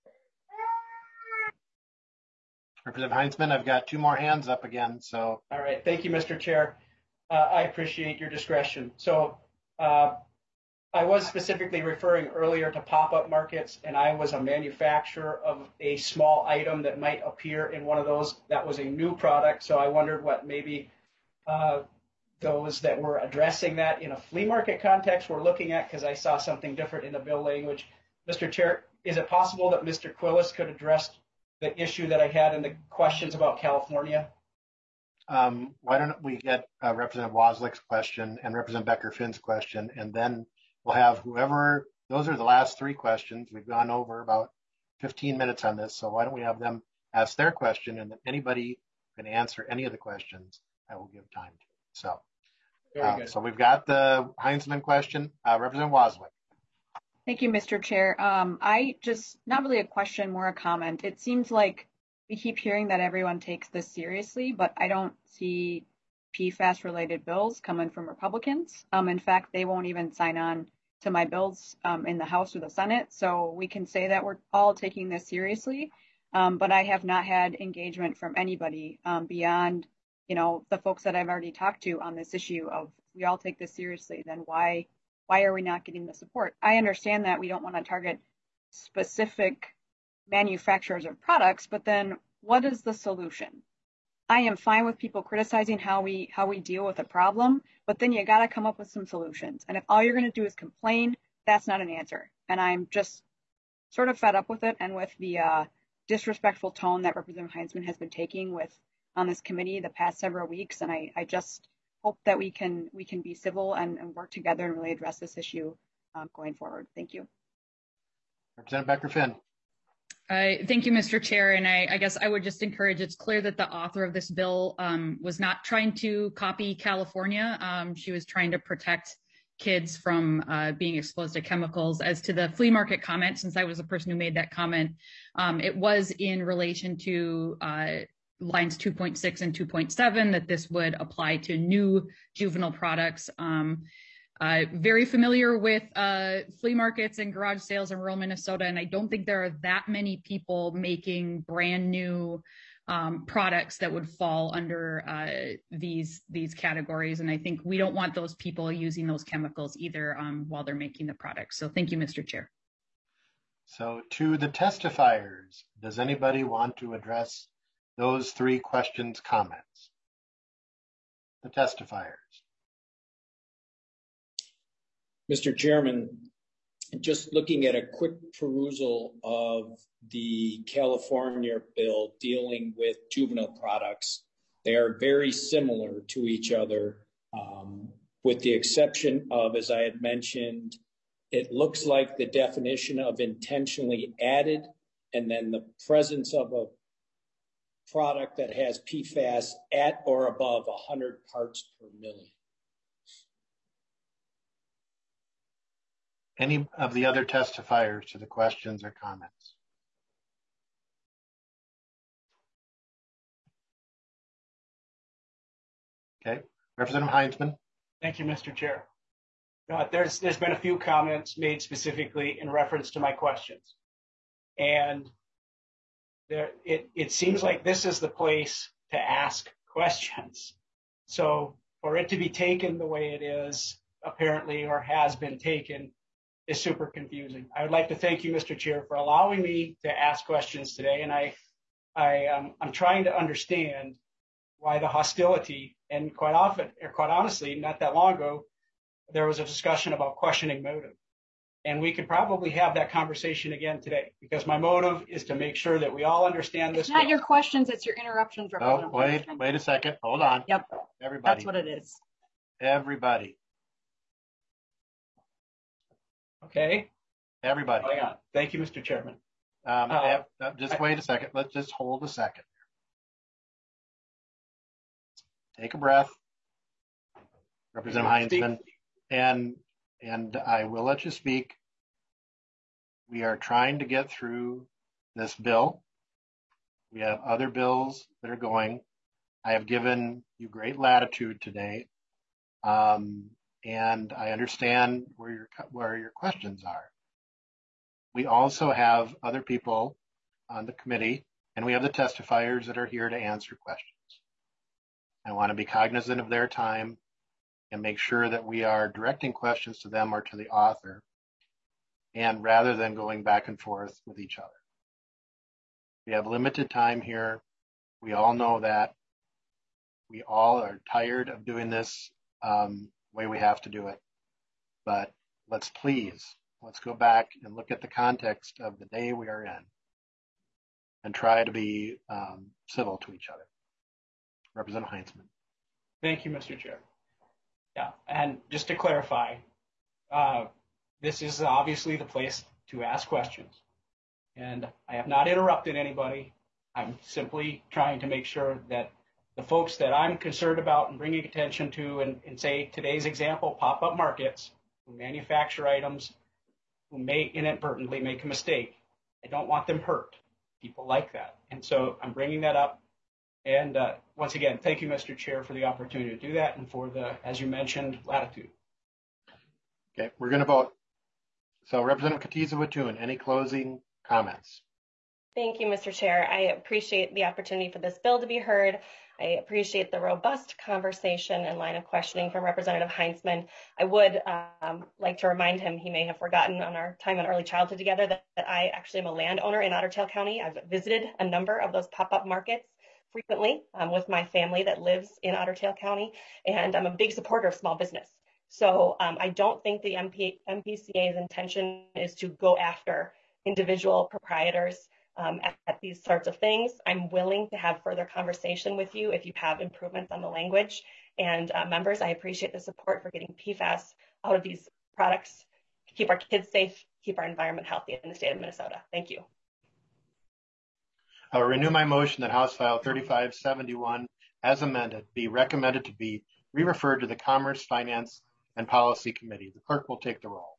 question.
Representative Heinzman, I've got two more hands up again. So.
All right. Thank you, Mister Chair. Uh, I appreciate your discretion. So uh, I was specifically referring earlier to pop-up markets, and I was a manufacturer of a small item that might appear in one of those. That was a new product, so I wondered what maybe uh, those that were addressing that in a flea market context were looking at, because I saw something different in the bill language. Mister Chair, is it possible that Mister Quillis could address the issue that I had in the questions about California?
Um, why don't we get uh, Representative Waslick's question and Representative Becker-Finn's question, and then we'll have whoever, those are the last three questions. We've gone over about fifteen minutes on this, so why don't we have them ask their question, and then anybody can answer any of the questions I will give time to. So, uh, so we've got the Heinzman question. Uh, Representative Waslick.
Thank you, Mister Chair. Um, I just, not really a question, more a comment. It seems like we keep hearing that everyone takes this seriously, but I don't see P FAS related bills coming from Republicans. Um, in fact, they won't even sign on to my bills um, in the House or the Senate. So we can say that we're all taking this seriously, um, but I have not had engagement from anybody um, beyond, you know, the folks that I've already talked to on this issue of, if we all take this seriously, then why why are we not getting the support? I understand that we don't want to target specific manufacturers of products, but then what is the solution? I am fine with people criticizing how we how we deal with a problem, but then you got to come up with some solutions. And if all you're going to do is complain, that's not an answer. And I'm just sort of fed up with it and with the uh, disrespectful tone that Representative Heinzman has been taking with on this committee the past several weeks. And I, I just hope that we can we can be civil and, and work together and really address this issue um, going forward. Thank you.
Representative Becker-Finn.
Uh, thank you, Mister Chair. And I, I guess I would just encourage, it's clear that the author of this bill um, was not trying to copy California. Um, she was trying to protect kids from uh, being exposed to chemicals. As to the flea market comment, since I was the person who made that comment, um, it was in relation to uh, lines two point six and two point seven that this would apply to new juvenile products. Um, Uh, very familiar with uh, flea markets and garage sales in rural Minnesota, and I don't think there are that many people making brand new um, products that would fall under uh, these these categories. And I think we don't want those people using those chemicals either um, while they're making the products. So thank you, Mister Chair.
So to the testifiers, does anybody want to address those three questions, comments? The testifiers.
Mister Chairman, just looking at a quick perusal of the California bill dealing with juvenile products, they are very similar to each other, um, with the exception of, as I had mentioned, it looks like the definition of intentionally added and then the presence of a product that has P FAS at or above one hundred parts per million.
Any of the other testifiers to the questions or comments? Okay, Representative Heinzman.
Thank you, Mister Chair. Uh, there's there's been a few comments made specifically in reference to my questions, and there it it seems like this is the place to ask questions. So for it to be taken the way it is apparently or has been taken is super confusing. I would like to thank you, Mister Chair, for allowing me to ask questions today, and I I um, I'm trying to understand why the hostility. And quite often, or quite honestly, not that long ago, there was a discussion about questioning motive. And we could probably have that conversation again today, because my motive is to make sure that we all understand this.
It's not your questions, it's your interruptions.
Oh, wait, wait a second. Hold on.
Yep.
Everybody.
That's what it is.
Everybody.
Okay.
Everybody.
Hang on. Thank you, Mister Chairman.
Um,
Uh,
uh, just
I-
wait a second. Let's just hold a second. Take a breath, Representative Heinzman, and and I will let you speak. We are trying to get through this bill. We have other bills that are going. I have given you great latitude today, um, and I understand where your where your questions are. We also have other people on the committee, and we have the testifiers that are here to answer questions. I want to be cognizant of their time and make sure that we are directing questions to them or to the author, and rather than going back and forth with each other. We have limited time here. We all know that. We all are tired of doing this um, way we have to do it. But let's please, let's go back and look at the context of the day we are in and try to be um, civil to each other. Representative Heinzman.
Thank you, Mister Chair. Yeah, and just to clarify, uh, this is obviously the place to ask questions. And I have not interrupted anybody. I'm simply trying to make sure that the folks that I'm concerned about and bringing attention to, and, and say today's example, pop-up markets, who manufacture items, who may inadvertently make a mistake. I don't want them hurt. People like that. And so I'm bringing that up. And uh, once again, thank you, Mister Chair, for the opportunity to do that and for the, as you mentioned, latitude.
Okay, we're going to vote. So Representative Katiza-Watoon, any closing comments?
Thank you, Mister Chair. I appreciate the opportunity for this bill to be heard. I appreciate the robust conversation and line of questioning from Representative Heinzman. I would um, like to remind him, he may have forgotten on our time in early childhood together, that, that I actually am a landowner in Otter Tail County. I've visited a number of those pop-up markets frequently um, with my family that lives in Otter Tail County, and I'm a big supporter of small business. So um, I don't think the M P, M P C A's intention is to go after individual proprietors um, at, at these sorts of things. I'm willing to have further conversation with you if you have improvements on the language. And uh, members, I appreciate the support for getting P FAS out of these products to keep our kids safe, keep our environment healthy in the state of Minnesota. Thank you.
I'll renew my motion that House File thirty-five seventy-one, as amended, be recommended to be re-referred to the Commerce, Finance, and Policy Committee. The clerk will take the roll.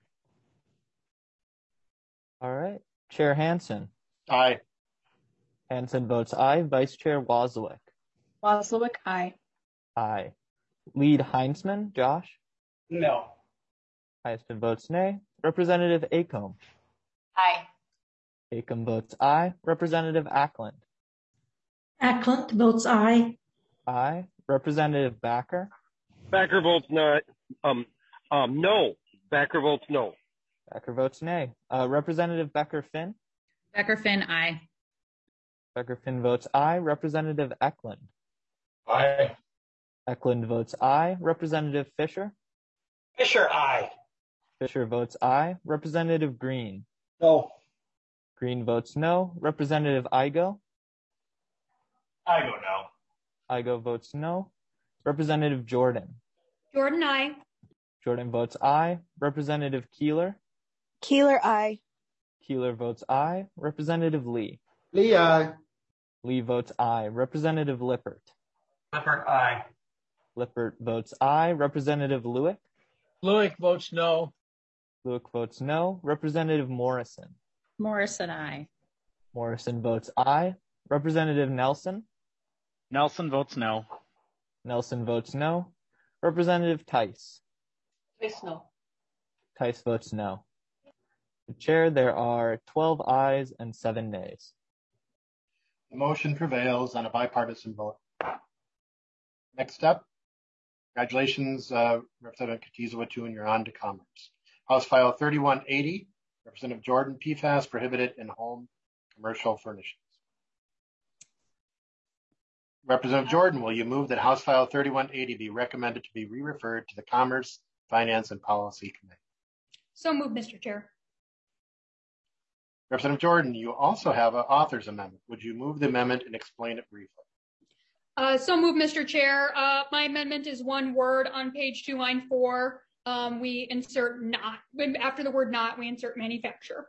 All right. Chair Hansen.
Aye.
Hansen votes aye. Vice Chair Wozliak.
Wozliak, aye.
Aye. Lead Heinzman. Josh.
No.
Heinzman votes nay. Representative Acomb.
Aye.
Acomb votes aye. Representative Ackland.
Ackland votes aye.
Aye. Representative Backer.
Backer votes not. Um. Um. No. Backer votes no.
Backer votes nay. Uh, Representative Becker-Finn.
Becker-Finn, aye.
Becker-Finn votes aye. Representative Eklund.
Aye.
Eklund votes aye. Representative Fisher.
Fisher, aye.
Fisher votes aye. Representative Green.
No.
Green votes no. Representative Igo.
Igo no.
Igo votes no. Representative Jordan.
Jordan, aye.
Jordan votes aye. Representative Keeler.
Keeler, aye.
Keeler votes aye. Representative Lee.
Lee, aye.
Lee votes aye. Representative Lippert.
Lippert, aye.
Lippert votes aye. Representative Lewick.
Lewick votes no.
Lewick votes no. Representative Morrison.
Morrison, aye.
Morrison votes aye. Representative Nelson.
Nelson votes no.
Nelson votes no. Representative Tice.
Tice, no.
Tice votes no. The chair, there are twelve ayes and seven nays.
The motion prevails on a bipartisan vote. Next up, congratulations, uh, Representative Katiza-Watun, you're on to Commerce. House File thirty-one eighty, Representative Jordan, P FAS prohibited in home commercial furnishings. Representative Jordan, will you move that House File thirty-one eighty be recommended to be re-referred to the Commerce, Finance, and Policy Committee?
So moved, Mister Chair.
Representative Jordan, you also have an author's amendment. Would you move the amendment and explain it briefly?
Uh, so moved, Mister Chair. Uh, my amendment is one word on page two, line four. Um, we insert not. After the word not, we insert manufacturer.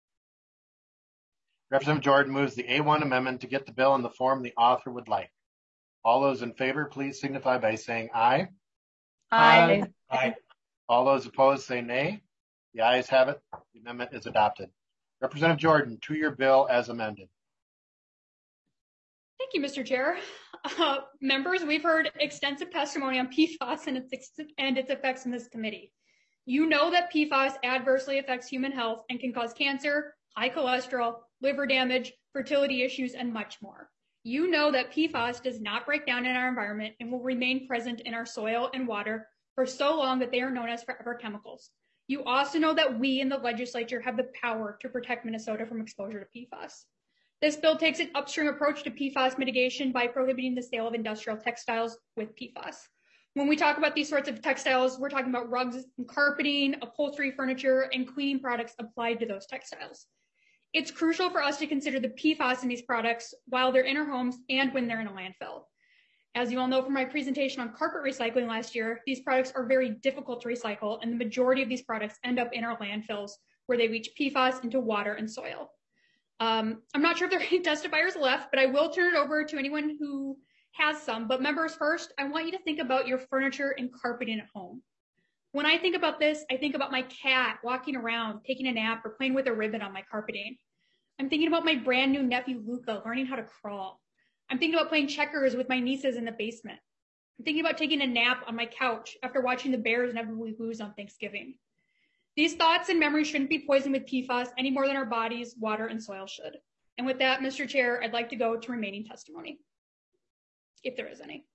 Representative Jordan moves the A one amendment to get the bill in the form the author would like. All those in favor, please signify by saying aye.
Aye.
Aye. All those opposed say nay. The ayes have it. The amendment is adopted. Representative Jordan, to your bill as amended.
Thank you, Mister Chair. Uh, members, we've heard extensive testimony on P FAS and its, and its effects in this committee. You know that P FAS adversely affects human health and can cause cancer, high cholesterol, liver damage, fertility issues, and much more. You know that P FAS does not break down in our environment and will remain present in our soil and water for so long that they are known as forever chemicals. You also know that we in the legislature have the power to protect Minnesota from exposure to P FAS. This bill takes an upstream approach to P FAS mitigation by prohibiting the sale of industrial textiles with P FAS. When we talk about these sorts of textiles, we're talking about rugs and carpeting, upholstery, furniture, and cleaning products applied to those textiles. It's crucial for us to consider the P FAS in these products while they're in our homes and when they're in a landfill. As you all know from my presentation on carpet recycling last year, these products are very difficult to recycle, and the majority of these products end up in our landfills where they leach P FAS into water and soil. Um, I'm not sure if there are any testifiers left, but I will turn it over to anyone who has some. But members, first, I want you to think about your furniture and carpeting at home. When I think about this, I think about my cat walking around, taking a nap, or playing with a ribbon on my carpeting. I'm thinking about my brand new nephew, Luca, learning how to crawl. I'm thinking about playing checkers with my nieces in the basement. I'm thinking about taking a nap on my couch after watching the Bears inevitably lose on Thanksgiving. These thoughts and memories shouldn't be poisoned with P FAS any more than our bodies, water, and soil should. And with that, Mister Chair, I'd like to go to remaining testimony, if there is any.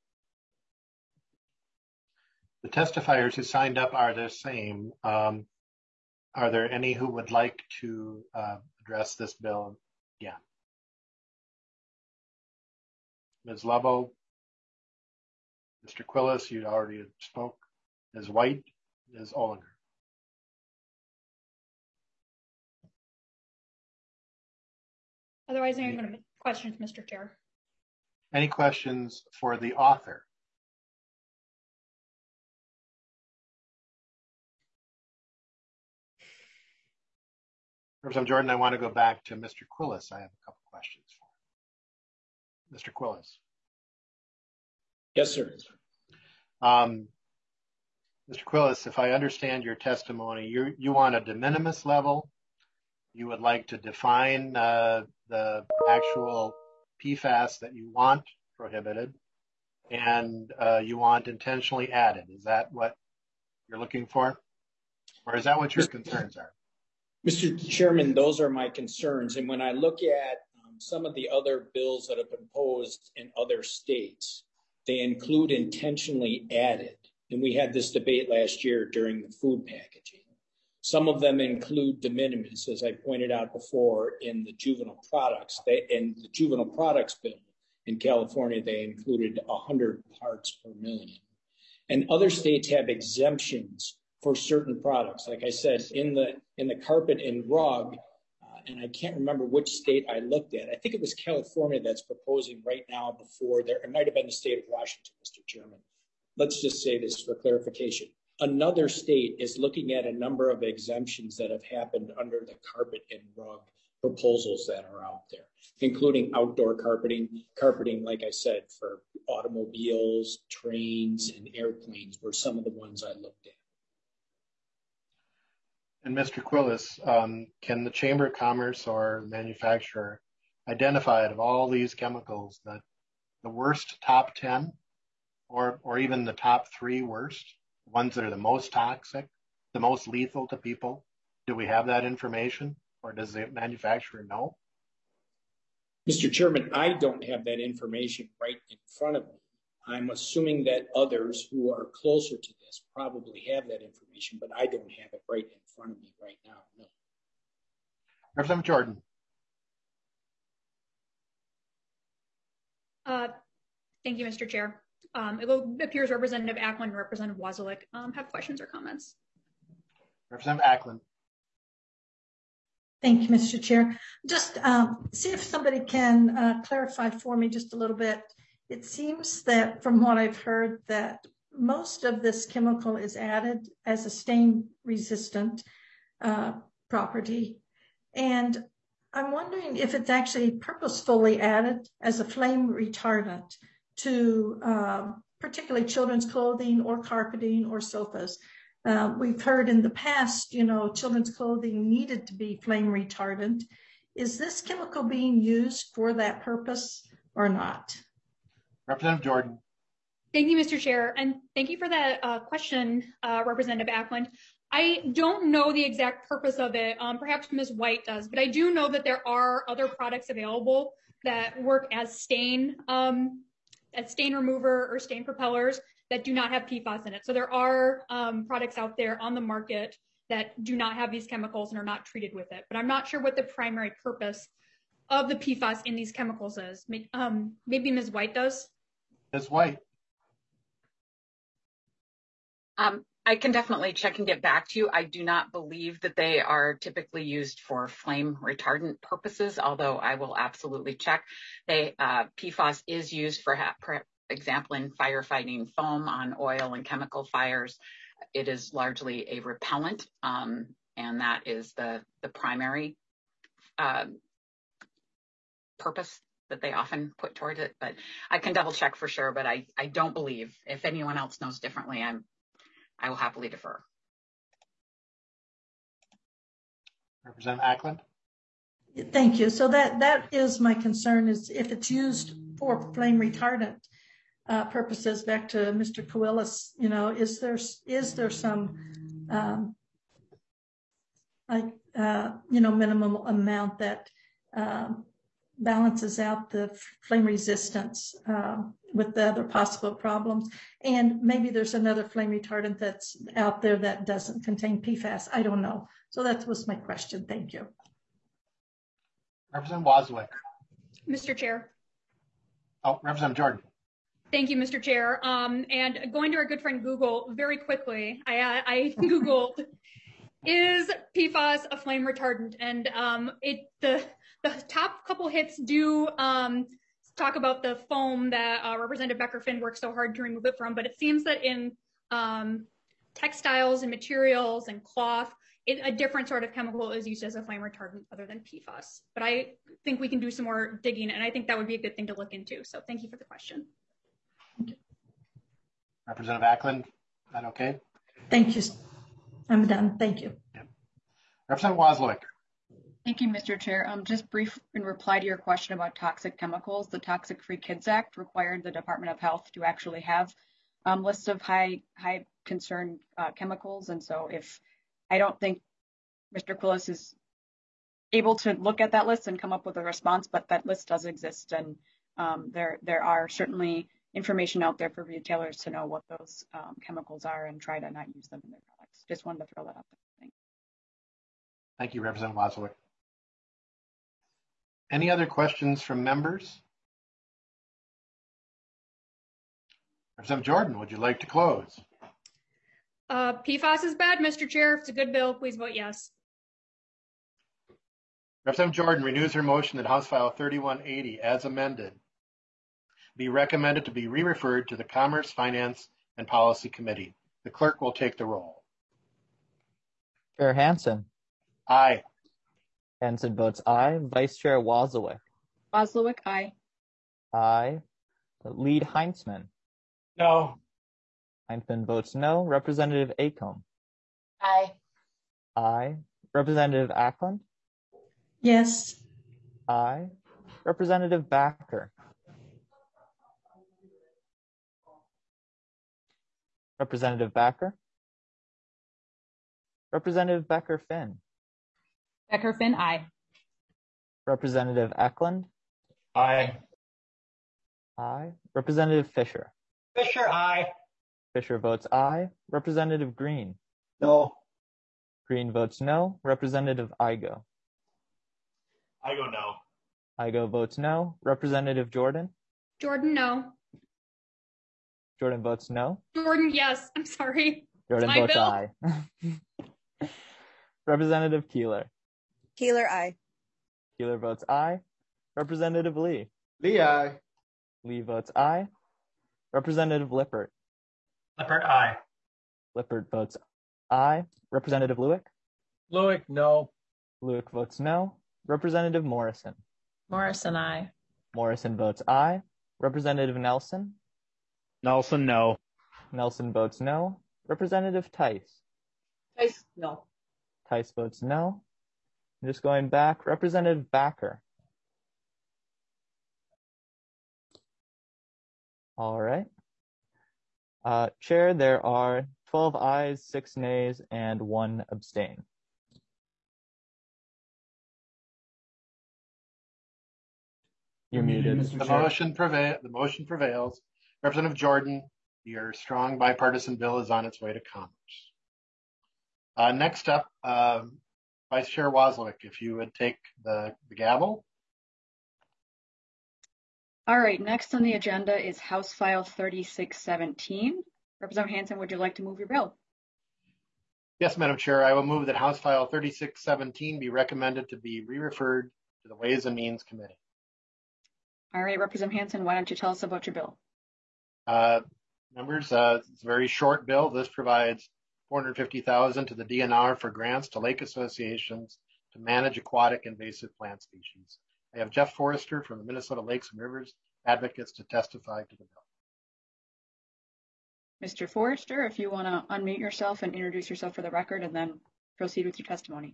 The testifiers who signed up are the same. Um, are there any who would like to uh, address this bill? Yeah. Miz Lebo, Mister Quillis, you already spoke. Miz White, Miz Olinger.
Otherwise, I'm going to make questions, Mister Chair.
Any questions for the author? Representative Jordan, I want to go back to Mister Quillis. I have a couple questions for him. Mister Quillis.
Yes, sir.
Um, Mister Quillis, if I understand your testimony, you you want a de minimis level. You would like to define uh, the actual P FAS that you want prohibited, and uh, you want intentionally added. Is that what you're looking for? Or is that what your concerns are?
Mister Chairman, those are my concerns. And when I look at um, some of the other bills that have been posed in other states, they include intentionally added. And we had this debate last year during the food packaging. Some of them include de minimis, as I pointed out before, in the juvenile products. They, in the juvenile products bill in California, they included one hundred parts per million. And other states have exemptions for certain products. Like I said, in the in the carpet and rug, uh, and I can't remember which state I looked at. I think it was California that's proposing right now before there. It might have been the state of Washington, Mister Chairman. Let's just say this for clarification. Another state is looking at a number of exemptions that have happened under the carpet and rug proposals that are out there, including outdoor carpeting, carpeting, like I said, for automobiles, trains, and airplanes were some of the ones I looked at.
And Mister Quillis, um, can the Chamber of Commerce or manufacturer identify out of all these chemicals that the worst top ten or, or even the top three worst, ones that are the most toxic, the most lethal to people? Do we have that information, or does the manufacturer know?
Mister Chairman, I don't have that information right in front of me. I'm assuming that others who are closer to this probably have that information, but I don't have it right in front of me right now, no.
Representative Jordan.
Uh, thank you, Mister Chair. Um, it appears Representative Ackland and Representative Wasilek um, have questions or comments.
Representative Ackland.
Thank you, Mister Chair. Just um, see if somebody can uh, clarify for me just a little bit. It seems that from what I've heard that most of this chemical is added as a stain resistant uh, property. And I'm wondering if it's actually purposefully added as a flame retardant to uh, particularly children's clothing or carpeting or sofas. Uh, we've heard in the past, you know, children's clothing needed to be flame retardant. Is this chemical being used for that purpose or not?
Representative Jordan.
Thank you, Mister Chair, and thank you for that uh, question, uh, Representative Ackland. I don't know the exact purpose of it. Um, perhaps Miz White does, but I do know that there are other products available that work as stain, um, as stain remover or stain propellers that do not have P FAS in it. So there are um, products out there on the market that do not have these chemicals and are not treated with it. But I'm not sure what the primary purpose of the P FAS in these chemicals is. Um, maybe Miz White does.
Miz White.
Um, I can definitely check and get back to you. I do not believe that they are typically used for flame retardant purposes, although I will absolutely check. They uh, P FAS is used for, for example, in firefighting foam on oil and chemical fires. It is largely a repellent, um, and that is the, the primary uh, purpose that they often put towards it. But I can double check for sure, but I, I don't believe. If anyone else knows differently, I'm I will happily defer.
Representative Ackland.
Thank you. So that that is my concern, is if it's used for flame retardant uh, purposes. Back to Mister Quillis, you know, is there is there some um, like uh, you know minimum amount that um, balances out the flame resistance uh, with the other possible problems? And maybe there's another flame retardant that's out there that doesn't contain P FAS. I don't know. So that was my question. Thank you.
Representative Wasilek.
Mister Chair.
Oh, Representative Jordan.
Thank you, Mister Chair. Um, and going to our good friend Google very quickly, I, I Googled, is P FAS a flame retardant? And um, it the the top couple hits do um, talk about the foam that uh, Representative Becker-Finn worked so hard to remove it from, but it seems that in um, textiles and materials and cloth, it, a different sort of chemical is used as a flame retardant other than P FAS. But I think we can do some more digging, and I think that would be a good thing to look into. So thank you for the question.
Representative Ackland, is that okay?
Thank you. I'm done. Thank you.
Yeah. Representative Wasilek.
Thank you, Mister Chair. Um, just brief in reply to your question about toxic chemicals, the Toxic Free Kids Act required the Department of Health to actually have um, lists of high high concern uh, chemicals. And so if I don't think Mister Quillis is able to look at that list and come up with a response, but that list does exist. And um, there, there are certainly information out there for retailers to know what those um, chemicals are and try to not use them in their products. Just wanted to throw that out there. Thanks.
Thank you, Representative Wasilek. Any other questions from members? Representative Jordan, would you like to close?
Uh, P FAS is bad, Mister Chair. If it's a good bill, please vote yes.
Representative Jordan renews her motion that House File thirty-one eighty, as amended, be recommended to be re-referred to the Commerce, Finance, and Policy Committee. The clerk will take the roll.
Chair Hansen.
Aye.
Hansen votes aye. Vice Chair Wozlowick.
Wozlowick, aye.
Aye. Lead Heinzman.
No.
Heinzman votes no. Representative Acomb.
Aye.
Aye. Representative Ackland.
Yes.
Aye. Representative Backer. Representative Backer. Representative Becker-Finn.
Becker-Finn, aye.
Representative Eklund.
Aye.
Aye. Representative Fisher.
Fisher, aye.
Fisher votes aye. Representative Green.
No.
Green votes no. Representative Igo.
I go no.
Igo votes no. Representative Jordan.
Jordan, no.
Jordan votes no.
Jordan, yes. I'm sorry.
Jordan
it's my
votes
bill.
aye. Representative Keeler.
Keeler, aye.
Keeler votes aye. Representative Lee.
Lee, aye.
Lee votes aye. Representative Lippert.
Lippert, aye.
Lippert votes aye. Representative Lewick.
Lewick, no.
Lewick votes no. Representative Morrison.
Morrison, aye.
Morrison votes aye. Representative Nelson.
Nelson, no.
Nelson votes no. Representative Tice.
Tice, no.
Tice votes no. I'm just going back. Representative Backer. All right. Uh, Chair, there are twelve ayes, six nays, and one abstain. You're muted.
The motion prevail. The motion prevails. Representative Jordan, your strong bipartisan bill is on its way to Congress. Uh, next up, uh, Vice Chair Wozlowick, if you would take the, the gavel.
All right, next on the agenda is House File thirty-six seventeen. Representative Hansen, would you like to move your bill?
Yes, Madam Chair, I will move that House File thirty-six seventeen be recommended to be re-referred to the Ways and Means Committee.
All right, Representative Hansen, why don't you tell us about your bill?
Uh, members, uh, it's a very short bill. This provides four hundred fifty thousand dollars to the D N R for grants to lake associations to manage aquatic invasive plant species. I have Jeff Forrester from the Minnesota Lakes and Rivers Advocates to testify to the bill.
Mister Forrester, if you want to unmute yourself and introduce yourself for the record and then proceed with your testimony.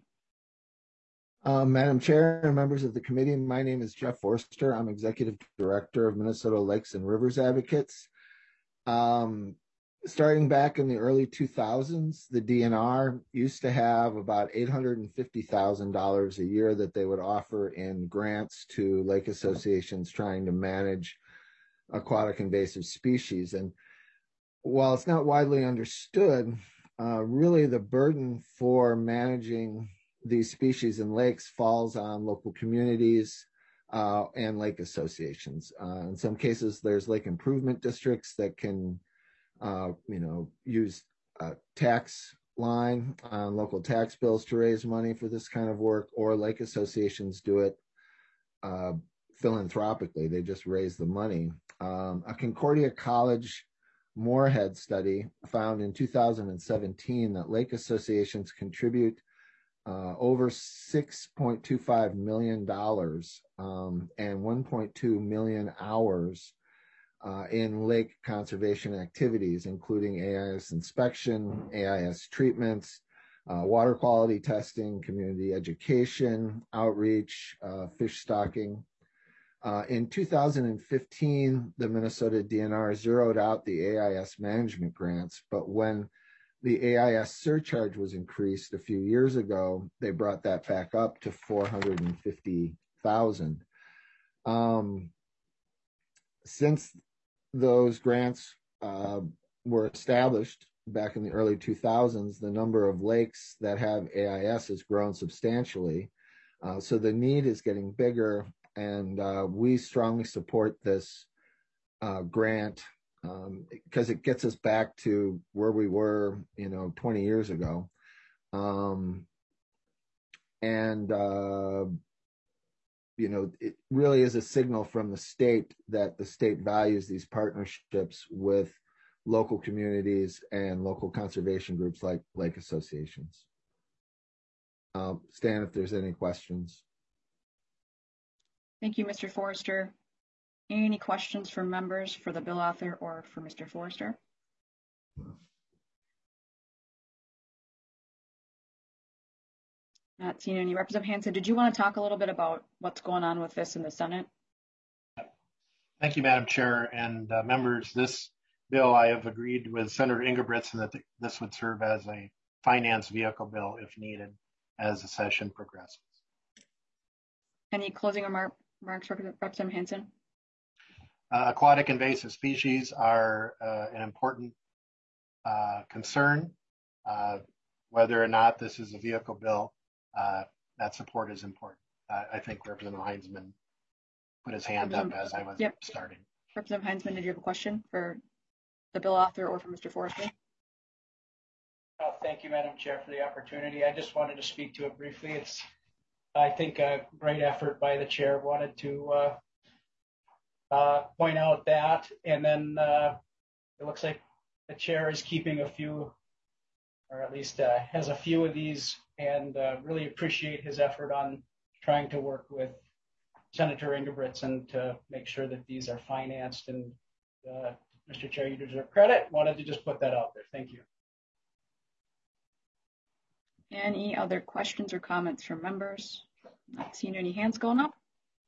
Um, Madam Chair and members of the committee, my name is Jeff Forrester. I'm Executive Director of Minnesota Lakes and Rivers Advocates. Um, starting back in the early two thousands, the D N R used to have about eight hundred fifty thousand dollars a year that they would offer in grants to lake associations trying to manage aquatic invasive species. And while it's not widely understood, uh, really the burden for managing these species in lakes falls on local communities uh, and lake associations. Uh, in some cases, there's lake improvement districts that can, uh, you know, use a tax line on local tax bills to raise money for this kind of work, or lake associations do it uh, philanthropically. They just raise the money. Um, a Concordia College Moorhead study found in two thousand seventeen that lake associations contribute Uh, over six point two five million dollars um, and one point two million hours uh, in lake conservation activities, including A I S inspection, A I S treatments, uh, water quality testing, community education, outreach, uh, fish stocking. Uh, in two thousand fifteen, the Minnesota D N R zeroed out the A I S management grants, but when the A I S surcharge was increased a few years ago, they brought that back up to four hundred fifty thousand. Um, since those grants uh, were established back in the early two thousands, the number of lakes that have A I S has grown substantially. Uh, so the need is getting bigger, and uh, we strongly support this uh, grant um, because it gets us back to where we were, you know, twenty years ago. Um, and, uh, you know, it really is a signal from the state that the state values these partnerships with local communities and local conservation groups like lake associations. Um, Stan, if there's any questions.
Thank you, Mister Forrester. Any questions from members for the bill author or for Mister Forrester? Not seeing any. Representative Hansen, did you want to talk a little bit about what's going on with this in the Senate?
Thank you, Madam Chair and uh, members. This bill, I have agreed with Senator Ingebrigtsen that th this would serve as a finance vehicle bill if needed as the session progresses.
Any closing remark, remarks, Representative Hansen?
Uh, aquatic invasive species are uh, an important uh, concern. Uh, whether or not this is a vehicle bill, uh, that support is important. Uh, I think Representative Heinzman put his hand up as I was
yep.
starting.
Representative Heinzman, did you have a question for the bill author or for Mister Forrester?
Oh, thank you, Madam Chair, for the opportunity. I just wanted to speak to it briefly. It's, I think, a great effort by the chair. Wanted to uh, uh, point out that, and then uh, it looks like the chair is keeping a few, or at least uh, has a few of these, and uh, really appreciate his effort on trying to work with Senator Ingebrigtsen to make sure that these are financed. And uh, Mister Chair, you deserve credit. Wanted to just put that out there. Thank you.
Any other questions or comments from members? Not seeing any hands going up.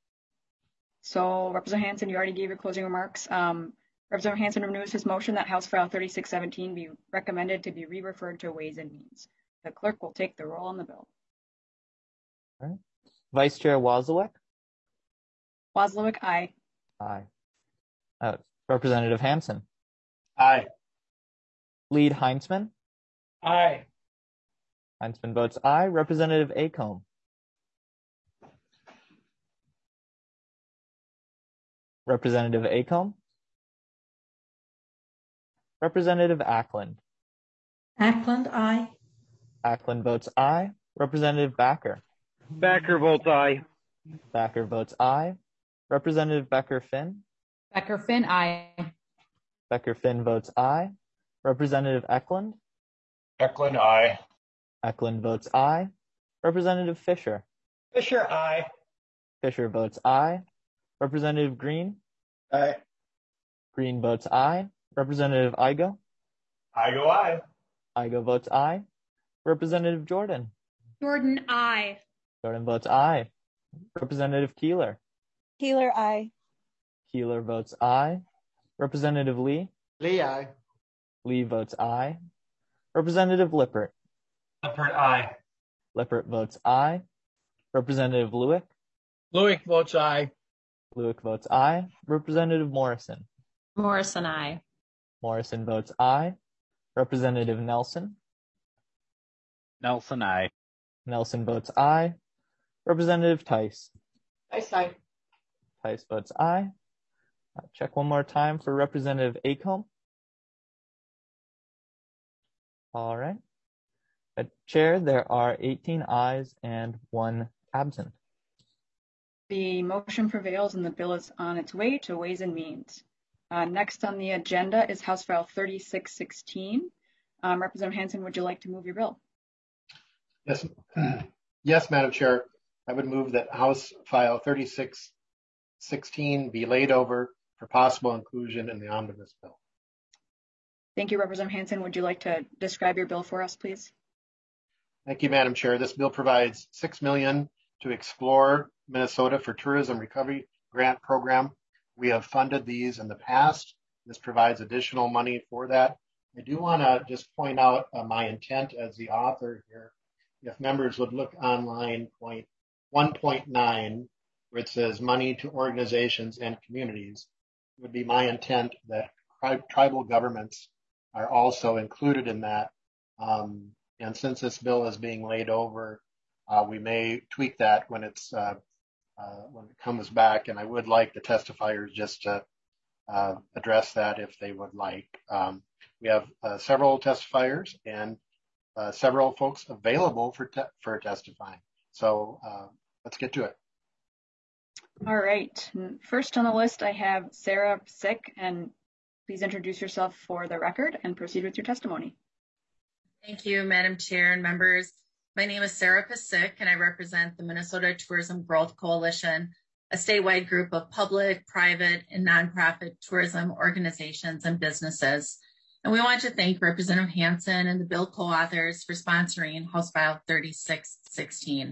So Representative Hansen, you already gave your closing remarks. Um, Representative Hansen renews his motion that House File thirty-six seventeen be recommended to be re-referred to Ways and Means. The clerk will take the roll on the bill.
All right. Vice Chair Wozlowick?
Wozlowick, aye.
Aye. Uh, Representative Hansen?
Aye.
Lead Heinzman?
Aye.
Heinzman votes aye. Representative Acomb? Representative Acomb? Representative Ackland?
Ackland, aye.
Ackland votes aye. Representative Backer?
Backer votes aye.
Backer votes aye. Representative Becker-Finn?
Becker-Finn, aye.
Becker-Finn votes aye. Representative Eklund?
Eklund, aye.
Eklund votes aye. Representative Fisher?
Fisher, aye.
Fisher votes aye. Representative Green?
Aye.
Green votes aye. Representative Igo?
Igo, aye.
Igo votes aye. Representative Jordan?
Jordan, aye.
Jordan votes aye. Representative Keeler?
Keeler, aye.
Keeler votes aye. Representative Lee?
Lee, aye.
Lee votes aye. Representative Lippert?
Lippert, aye.
Lippert votes aye. Representative Lewick?
Lewick votes aye.
Lewick votes aye. Representative Morrison?
Morrison, aye.
Morrison votes aye. Representative Nelson?
Nelson, aye.
Nelson votes aye. Representative Tice?
Tice, aye.
Tice votes aye. Uh, check one more time for Representative Acomb. All right. Uh, Chair, there are eighteen ayes and one absent.
The motion prevails and the bill is on its way to Ways and Means. Uh, next on the agenda is House File thirty-six sixteen. Um, Representative Hansen, would you like to move your bill?
Yes, yes, Madam Chair. I would move that House File thirty-six sixteen be laid over for possible inclusion in the omnibus bill.
Thank you, Representative Hansen. Would you like to describe your bill for us, please?
Thank you, Madam Chair. This bill provides six million dollars to Explore Minnesota for Tourism Recovery Grant Program. We have funded these in the past. This provides additional money for that. I do want to just point out uh, my intent as the author here. If members would look online, point one point nine, where it says money to organizations and communities, it would be my intent that tri tribal governments are also included in that. Um, and since this bill is being laid over, uh, we may tweak that when it's uh, uh, when it comes back. And I would like the testifiers just to uh, address that if they would like. Um, we have uh, several testifiers and uh, several folks available for te for testifying. So uh, let's get to it.
All right. First on the list, I have Sarah Sick, and please introduce yourself for the record and proceed with your testimony.
Thank you, Madam Chair and members. My name is Sarah Pasick, and I represent the Minnesota Tourism Growth Coalition, a statewide group of public, private, and nonprofit tourism organizations and businesses. And we want to thank Representative Hansen and the bill co-authors for sponsoring House File thirty-six sixteen.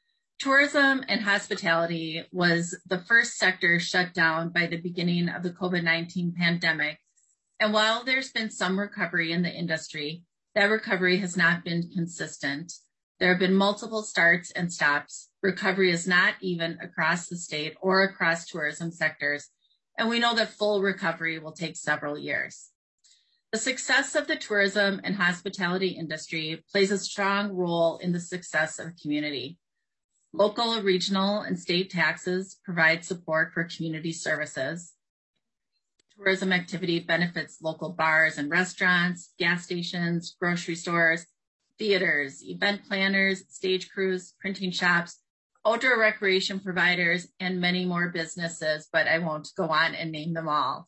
Tourism and hospitality was the first sector shut down by the beginning of the COVID nineteen pandemic. And while there's been some recovery in the industry, that recovery has not been consistent. There have been multiple starts and stops. Recovery is not even across the state or across tourism sectors. And we know that full recovery will take several years. The success of the tourism and hospitality industry plays a strong role in the success of a community. Local, regional, and state taxes provide support for community services. Tourism activity benefits local bars and restaurants, gas stations, grocery stores, theaters, event planners, stage crews, printing shops, outdoor recreation providers, and many more businesses, but I won't go on and name them all.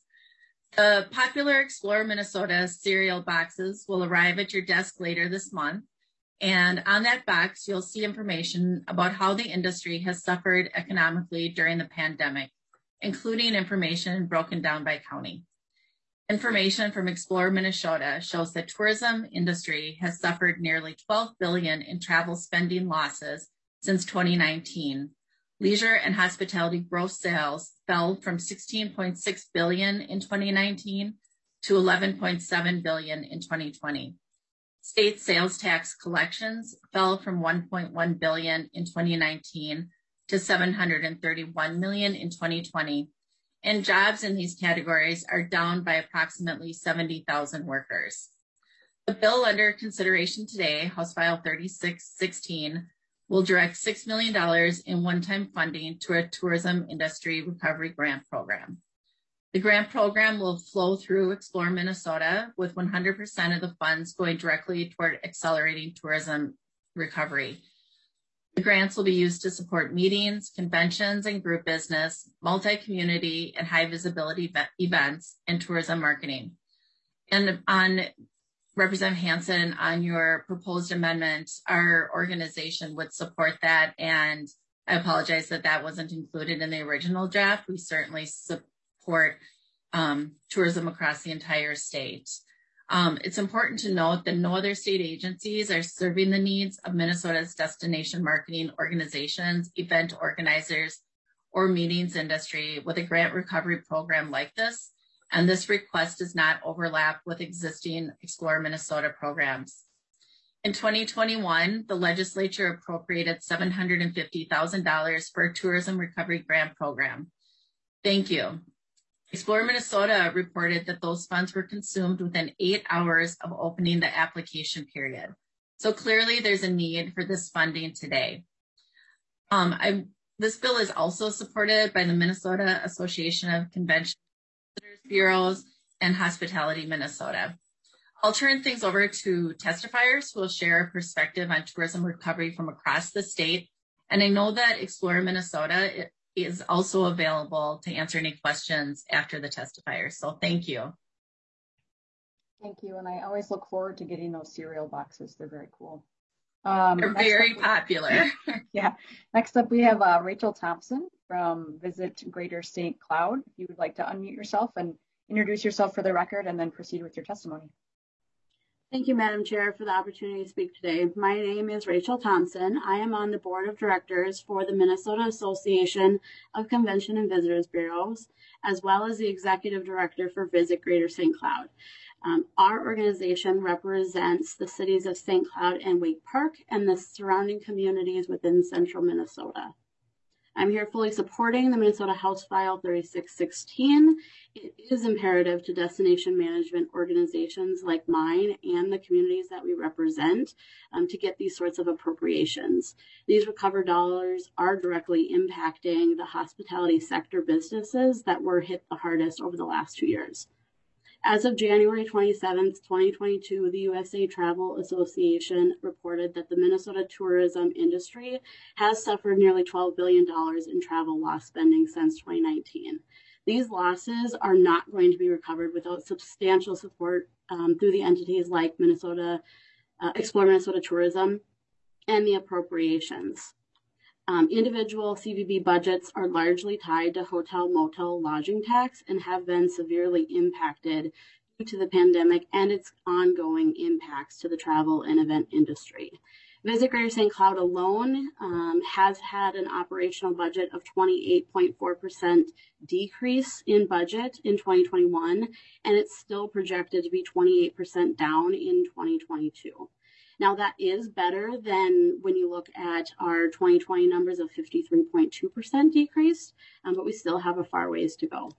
The popular Explore Minnesota cereal boxes will arrive at your desk later this month. And on that box, you'll see information about how the industry has suffered economically during the pandemic, including information broken down by county. Information from Explore Minnesota shows that tourism industry has suffered nearly twelve billion dollars in travel spending losses since twenty nineteen. Leisure and hospitality gross sales fell from sixteen point six billion dollars in twenty nineteen to eleven point seven billion dollars in twenty twenty. State sales tax collections fell from one point one billion dollars in twenty nineteen to seven hundred thirty-one million dollars in twenty twenty, and jobs in these categories are down by approximately seventy thousand workers. The bill under consideration today, House File thirty-six sixteen, will direct six million dollars in one-time funding to a tourism industry recovery grant program. The grant program will flow through Explore Minnesota, with one hundred percent of the funds going directly toward accelerating tourism recovery. The grants will be used to support meetings, conventions, and group business, multi-community and high visibility events, and tourism marketing. And on Representative Hansen, on your proposed amendment, our organization would support that. And I apologize that that wasn't included in the original draft. We certainly support um, tourism across the entire state. Um, it's important to note that no other state agencies are serving the needs of Minnesota's destination marketing organizations, event organizers, or meetings industry with a grant recovery program like this. And this request does not overlap with existing Explore Minnesota programs. In twenty twenty-one, the legislature appropriated seven hundred fifty thousand dollars for a tourism recovery grant program. Thank you. Explore Minnesota reported that those funds were consumed within eight hours of opening the application period. So clearly there's a need for this funding today. Um, I, this bill is also supported by the Minnesota Association of Convention Bureaus and Hospitality Minnesota. I'll turn things over to testifiers who will share a perspective on tourism recovery from across the state. And I know that Explore Minnesota is also available to answer any questions after the testifiers. So thank you.
Thank you. And I always look forward to getting those cereal boxes. They're very cool. Um,
They're very popular.
Yeah. Next up, we have uh, Rachel Thompson from Visit Greater Saint Cloud. If you would like to unmute yourself and introduce yourself for the record and then proceed with your testimony.
Thank you, Madam Chair, for the opportunity to speak today. My name is Rachel Thompson. I am on the board of directors for the Minnesota Association of Convention and Visitors Bureaus, as well as the executive director for Visit Greater Saint Cloud. Um, our organization represents the cities of Saint Cloud and Wake Park and the surrounding communities within central Minnesota. I'm here fully supporting the Minnesota House File thirty-six sixteen. It is imperative to destination management organizations like mine and the communities that we represent um, to get these sorts of appropriations. These recovered dollars are directly impacting the hospitality sector businesses that were hit the hardest over the last two years. As of January twenty-seventh, twenty twenty-two, the U S A Travel Association reported that the Minnesota tourism industry has suffered nearly twelve billion dollars in travel loss spending since twenty nineteen. These losses are not going to be recovered without substantial support um, through the entities like Minnesota, uh, Explore Minnesota Tourism and the appropriations. Um, individual C V B budgets are largely tied to hotel motel lodging tax and have been severely impacted due to the pandemic and its ongoing impacts to the travel and event industry. Visit Greater Saint Cloud alone um, has had an operational budget of twenty-eight point four percent decrease in budget in twenty twenty-one, and it's still projected to be twenty-eight percent down in twenty twenty-two. Now, that is better than when you look at our twenty twenty numbers of fifty-three point two percent decrease, um, but we still have a far ways to go.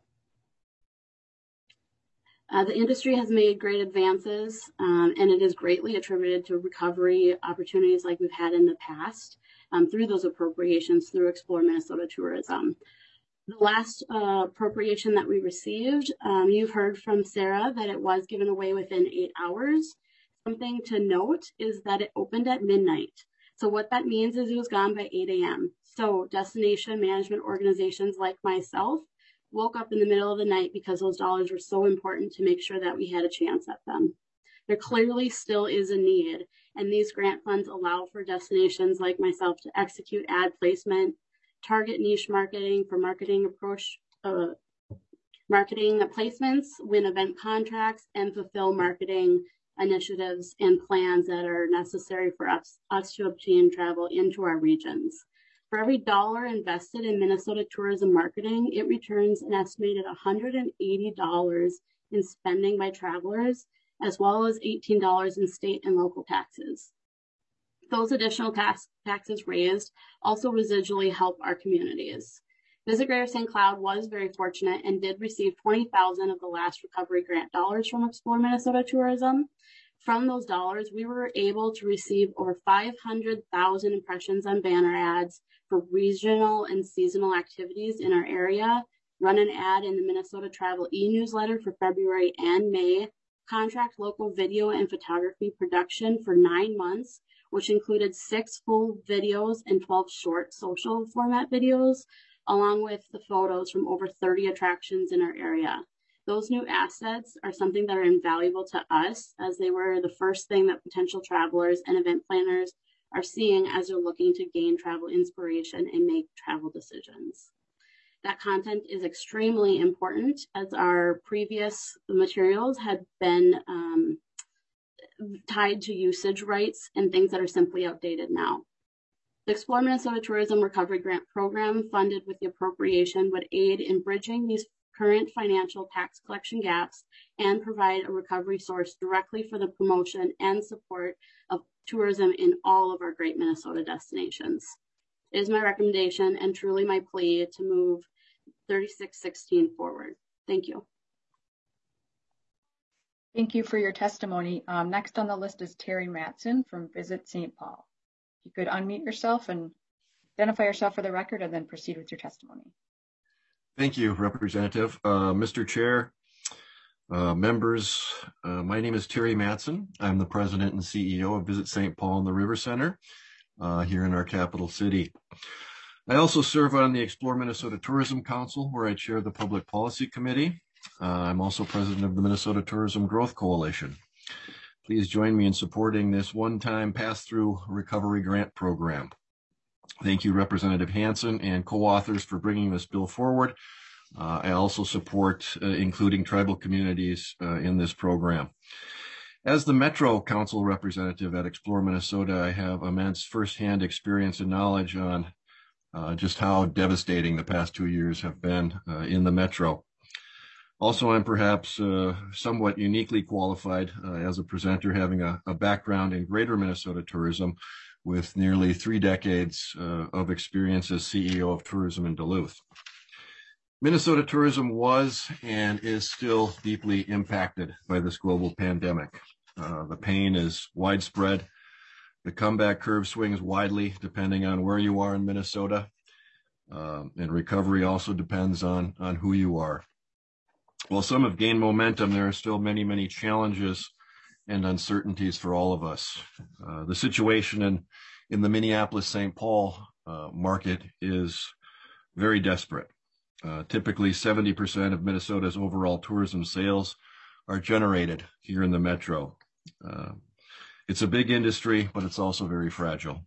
Uh, the industry has made great advances, um, and it is greatly attributed to recovery opportunities like we've had in the past um, through those appropriations through Explore Minnesota Tourism. The last uh, appropriation that we received, um, you've heard from Sarah that it was given away within eight hours. Something to note is that it opened at midnight. So what that means is it was gone by eight a m So destination management organizations like myself woke up in the middle of the night because those dollars were so important to make sure that we had a chance at them. There clearly still is a need, and these grant funds allow for destinations like myself to execute ad placement, target niche marketing for marketing approach, uh, marketing placements, win event contracts, and fulfill marketing initiatives and plans that are necessary for us, us to obtain travel into our regions. For every dollar invested in Minnesota tourism marketing, it returns an estimated one hundred eighty dollars in spending by travelers, as well as eighteen dollars in state and local taxes. Those additional tax, taxes raised also residually help our communities. Visit Greater Saint Cloud was very fortunate and did receive twenty thousand of the last recovery grant dollars from Explore Minnesota Tourism. From those dollars, we were able to receive over five hundred thousand impressions on banner ads for regional and seasonal activities in our area, run an ad in the Minnesota Travel e-newsletter for February and May, contract local video and photography production for nine months, which included six full videos and twelve short social format videos, along with the photos from over thirty attractions in our area. Those new assets are something that are invaluable to us, as they were the first thing that potential travelers and event planners are seeing as they're looking to gain travel inspiration and make travel decisions. That content is extremely important, as our previous materials had been um, tied to usage rights and things that are simply outdated now. The Explore Minnesota Tourism Recovery Grant Program, funded with the appropriation, would aid in bridging these current financial tax collection gaps and provide a recovery source directly for the promotion and support of tourism in all of our great Minnesota destinations. It is my recommendation and truly my plea to move thirty-six sixteen forward. Thank you.
Thank you for your testimony. Um, next on the list is Terry Matson from Visit Saint Paul. You could unmute yourself and identify yourself for the record and then proceed with your testimony.
Thank you, Representative. Uh, Mister Chair, uh, members, uh, my name is Terry Matson. I'm the President and C E O of Visit Saint Paul and the River Center uh, here in our capital city. I also serve on the Explore Minnesota Tourism Council, where I chair the Public Policy Committee. Uh, I'm also president of the Minnesota Tourism Growth Coalition. Please join me in supporting this one-time pass-through recovery grant program. Thank you, Representative Hansen and co-authors, for bringing this bill forward. Uh, I also support uh, including tribal communities uh, in this program. As the Metro Council representative at Explore Minnesota, I have immense firsthand experience and knowledge on uh, just how devastating the past two years have been uh, in the Metro. Also, I'm perhaps uh, somewhat uniquely qualified uh, as a presenter, having a, a background in greater Minnesota tourism, with nearly three decades uh, of experience as C E O of tourism in Duluth. Minnesota tourism was and is still deeply impacted by this global pandemic. Uh, the pain is widespread. The comeback curve swings widely depending on where you are in Minnesota. Um, and recovery also depends on, on who you are. While some have gained momentum, there are still many, many challenges and uncertainties for all of us. Uh, the situation in, in the Minneapolis-Saint Paul uh, market is very desperate. Uh, typically, seventy percent of Minnesota's overall tourism sales are generated here in the metro. Uh, it's a big industry, but it's also very fragile.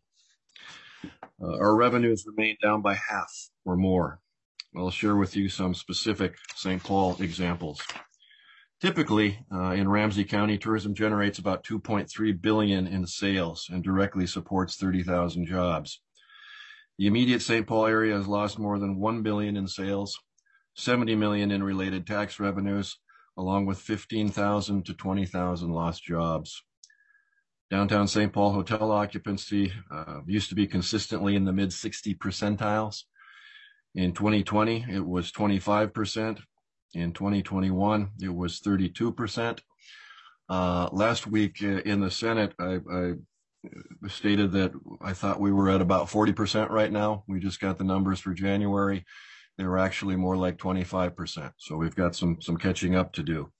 Uh, our revenues remain down by half or more. I'll share with you some specific Saint Paul examples. Typically, uh, in Ramsey County, tourism generates about two point three billion dollars in sales and directly supports thirty thousand jobs. The immediate Saint Paul area has lost more than one billion dollars in sales, seventy million dollars in related tax revenues, along with fifteen thousand to twenty thousand lost jobs. Downtown Saint Paul hotel occupancy uh, used to be consistently in the mid sixty percentiles. In twenty twenty, it was twenty-five percent. In twenty twenty-one, it was thirty-two percent. Uh, last week uh, in the Senate, I, I stated that I thought we were at about forty percent right now. We just got the numbers for January. They were actually more like twenty-five percent. So we've got some, some catching up to do.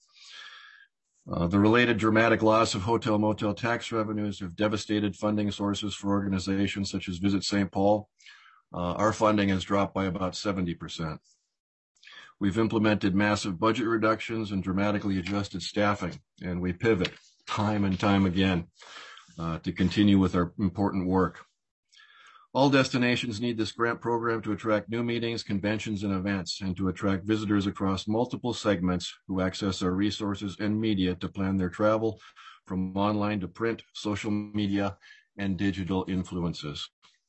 Uh, the related dramatic loss of hotel motel tax revenues have devastated funding sources for organizations such as Visit Saint Paul. Uh, our funding has dropped by about seventy percent. We've implemented massive budget reductions and dramatically adjusted staffing, and we pivot time and time again uh, to continue with our important work. All destinations need this grant program to attract new meetings, conventions, and events, and to attract visitors across multiple segments who access our resources and media to plan their travel from online to print, social media, and digital influences.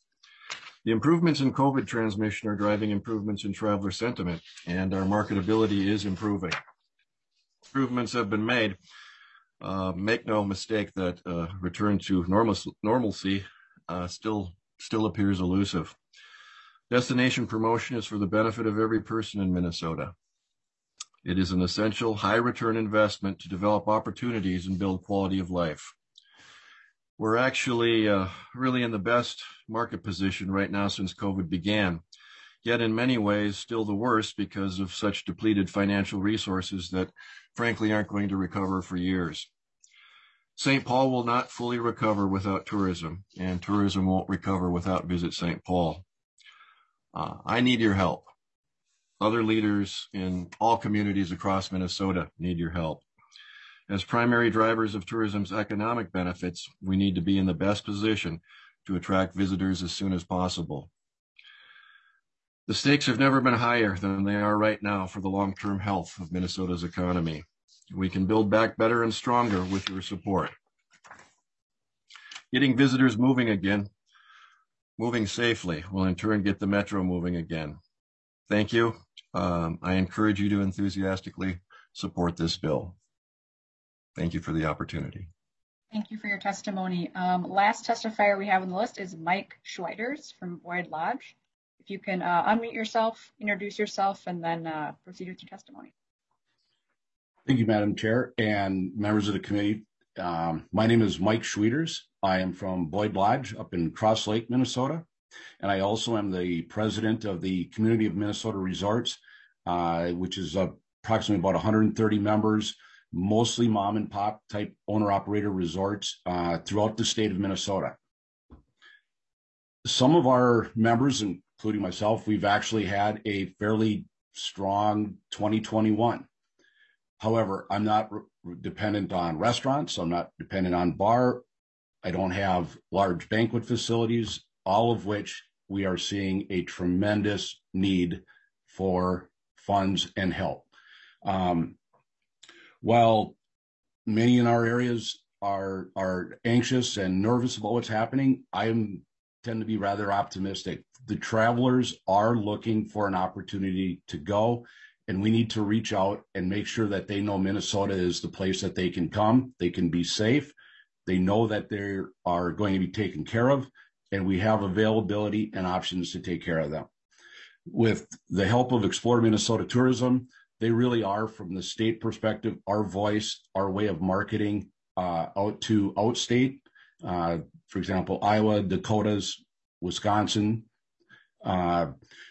The improvements in COVID transmission are driving improvements in traveler sentiment, and our marketability is improving. Improvements have been made. Uh, make no mistake that uh, return to normal, normalcy uh, still, still appears elusive. Destination promotion is for the benefit of every person in Minnesota. It is an essential high-return investment to develop opportunities and build quality of life. We're actually uh, really in the best market position right now since COVID began, yet in many ways still the worst because of such depleted financial resources that frankly aren't going to recover for years. Saint Paul will not fully recover without tourism, and tourism won't recover without Visit Saint Paul. Uh, I need your help. Other leaders in all communities across Minnesota need your help. As primary drivers of tourism's economic benefits, we need to be in the best position to attract visitors as soon as possible. The stakes have never been higher than they are right now for the long-term health of Minnesota's economy. We can build back better and stronger with your support. Getting visitors moving again, moving safely, will in turn get the metro moving again. Thank you. Um, I encourage you to enthusiastically support this bill. Thank you for the opportunity.
Thank you for your testimony. Um, last testifier we have on the list is Mike Schweiders from Boyd Lodge. If you can uh, unmute yourself, introduce yourself, and then uh, proceed with your testimony.
Thank you, Madam Chair and members of the committee. Um, my name is Mike Schweiders. I am from Boyd Lodge up in Cross Lake, Minnesota. And I also am the president of the Community of Minnesota Resorts, uh, which is uh, approximately about one hundred thirty members, mostly mom and pop type owner operator resorts uh, throughout the state of Minnesota. Some of our members, including myself, we've actually had a fairly strong twenty twenty-one. However, I'm not re- dependent on restaurants. I'm not dependent on bar. I don't have large banquet facilities, all of which we are seeing a tremendous need for funds and help. Um, While many in our areas are are anxious and nervous about what's happening, I am, tend to be rather optimistic. The travelers are looking for an opportunity to go, and we need to reach out and make sure that they know Minnesota is the place that they can come, they can be safe, They know that they are going to be taken care of, and we have availability and options to take care of them. With the help of Explore Minnesota Tourism, they really are, from the state perspective, our voice, our way of marketing uh, out to outstate. Uh, for example, Iowa, Dakotas, Wisconsin. Uh,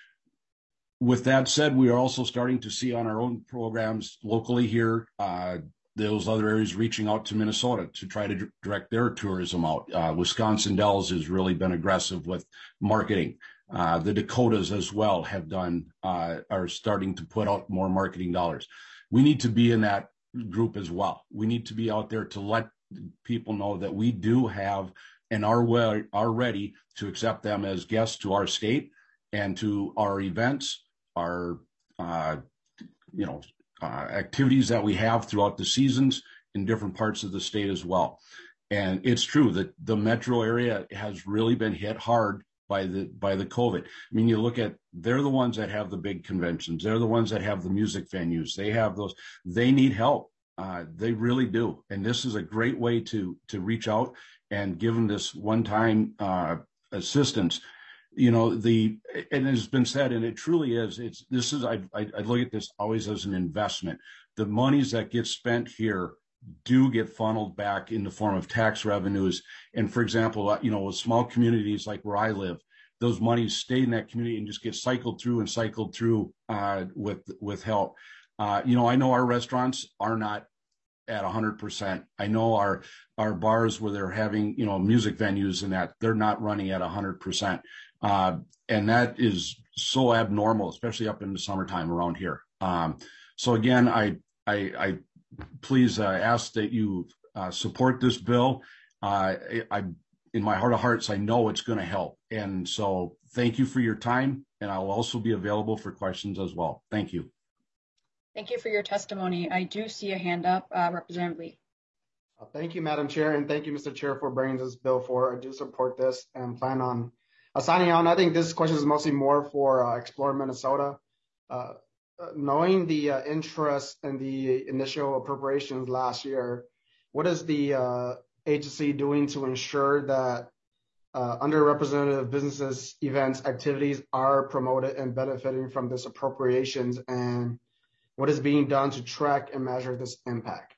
with that said, we are also starting to see on our own programs locally here, uh, those other areas reaching out to Minnesota to try to direct their tourism out. Uh, Wisconsin Dells has really been aggressive with marketing. Uh, the Dakotas as well have done, uh, are starting to put out more marketing dollars. We need to be in that group as well. We need to be out there to let people know that we do have and are, well, are ready to accept them as guests to our state and to our events, our, uh, you know, uh, activities that we have throughout the seasons in different parts of the state as well. And it's true that the metro area has really been hit hard by the by the COVID. I mean, you look at, they're the ones that have the big conventions. They're the ones that have the music venues. They have those. They need help. Uh, they really do. And this is a great way to to reach out and give them this one-time uh, assistance. You know, the and it's been said, and it truly is. It's this is I, I I look at this always as an investment. The monies that get spent here do get funneled back in the form of tax revenues. And for example, you know, with small communities like where I live, those monies stay in that community and just get cycled through and cycled through uh, with with help. Uh, you know, I know our restaurants are not at one hundred percent. I know our our bars where they're having, you know, music venues and that, they're not running at one hundred percent. Uh, and that is so abnormal, especially up in the summertime around here. Um, so again, I, I, I please uh, ask that you uh, support this bill. Uh, I, I, in my heart of hearts, I know it's going to help. And so thank you for your time. And I'll also be available for questions as well. Thank you.
Thank you for your testimony. I do see a hand up, uh, Representative Lee.
Uh, thank you, Madam Chair, and thank you, Mister Chair, for bringing this bill forward. I do support this and plan on uh, signing on. I think this question is mostly more for uh, Explore Minnesota. Uh, uh, knowing the uh, interest in the initial appropriations last year, what is the uh, agency doing to ensure that uh, underrepresented businesses, events, activities are promoted and benefiting from this appropriations, and what is being done to track and measure this impact?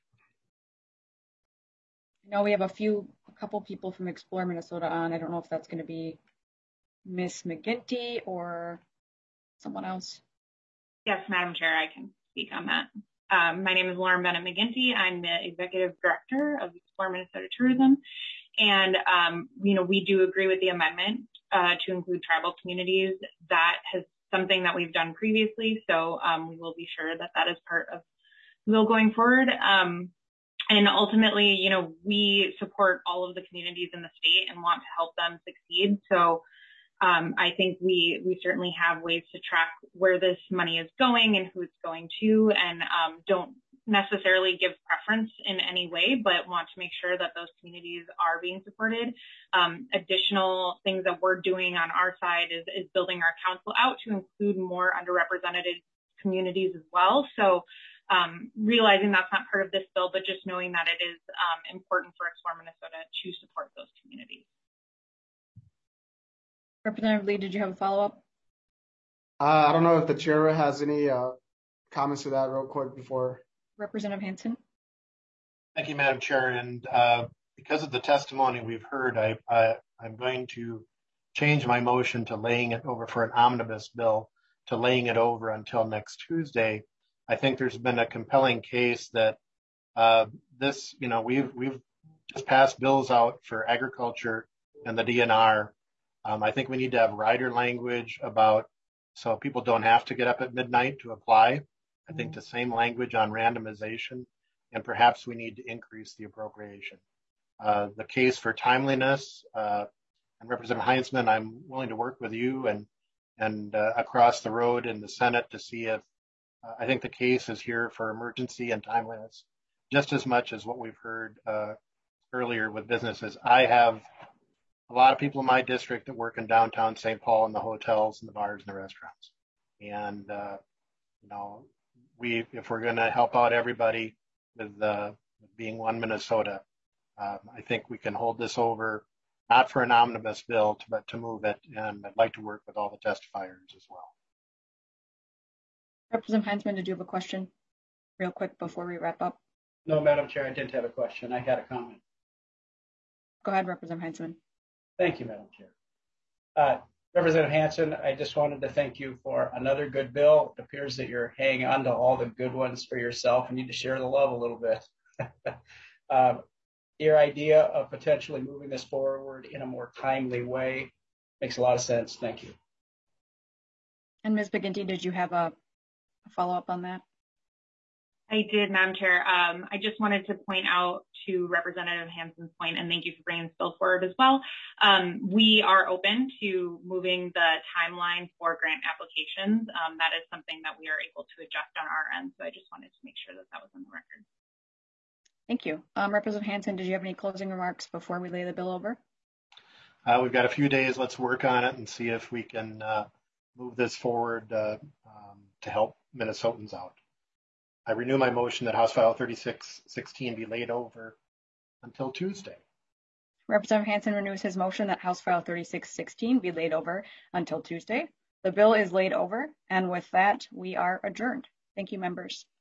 I know we have a few, a couple people from Explore Minnesota on. I don't know if that's going to be Miss McGinty or someone else.
Yes, Madam Chair, I can speak on that. Um, my name is Lauren Bennett McGinty. I'm the Executive Director of Explore Minnesota Tourism. And, um, you know, we do agree with the amendment uh, to include tribal communities. That has something that we've done previously. So um, we will be sure that that is part of the bill going forward. Um, and ultimately, you know, we support all of the communities in the state and want to help them succeed. So um, I think we we certainly have ways to track where this money is going and who it's going to, and um, don't necessarily give preference in any way, but want to make sure that those communities are being supported. Um, additional things that we're doing on our side is, is building our council out to include more underrepresented communities as well. So um, realizing that's not part of this bill, but just knowing that it is um, important for Explore Minnesota to support those communities.
Representative Lee, did you have a follow-up?
Uh, I don't know if the chair has any uh, comments to that real quick before.
Representative Hansen.
Thank you, Madam Chair. And uh, because of the testimony we've heard, I, I, I'm going to change my motion to laying it over for an omnibus bill to laying it over until next Tuesday. I think there's been a compelling case that uh, this, you know, we've we've just passed bills out for agriculture and the D N R. Um, I think we need to have rider language about so people don't have to get up at midnight to apply. I think the same language on randomization, and perhaps we need to increase the appropriation. Uh, the case for timeliness, uh, and Representative Heinzman, I'm willing to work with you and and uh, across the road in the Senate to see if uh, I think the case is here for emergency and timeliness just as much as what we've heard uh, earlier with businesses. I have a lot of people in my district that work in downtown Saint Paul in the hotels and the bars and the restaurants. And, uh, you know, we, if we're going to help out everybody with, uh, with being one Minnesota, um, I think we can hold this over, not for an omnibus bill, but to move it. And I'd like to work with all the testifiers as well.
Representative Heinzman, did you have a question real quick before we wrap up?
No, Madam Chair, I didn't have a question. I had a comment.
Go ahead, Representative Heinzman.
Thank you, Madam Chair. Uh, Representative Hansen, I just wanted to thank you for another good bill. It appears that you're hanging on to all the good ones for yourself and need to share the love a little bit. uh, your idea of potentially moving this forward in a more timely way makes a lot of sense. Thank you.
And Miz McGinty, did you have a, a follow-up on that?
I did, Madam Chair. Um, I just wanted to point out to Representative Hansen's point, and thank you for bringing this bill forward as well. Um, we are open to moving the timeline for grant applications. Um, that is something that we are able to adjust on our end. So I just wanted to make sure that that was on the record.
Thank you. Um, Representative Hansen, did you have any closing remarks before we lay the bill over?
Uh, we've got a few days. Let's work on it and see if we can uh, move this forward uh, um, to help Minnesotans out. I renew my motion that House File thirty-six sixteen be laid over until Tuesday.
Representative Hansen renews his motion that House File thirty-six sixteen be laid over until Tuesday. The bill is laid over, and with that, we are adjourned. Thank you, members.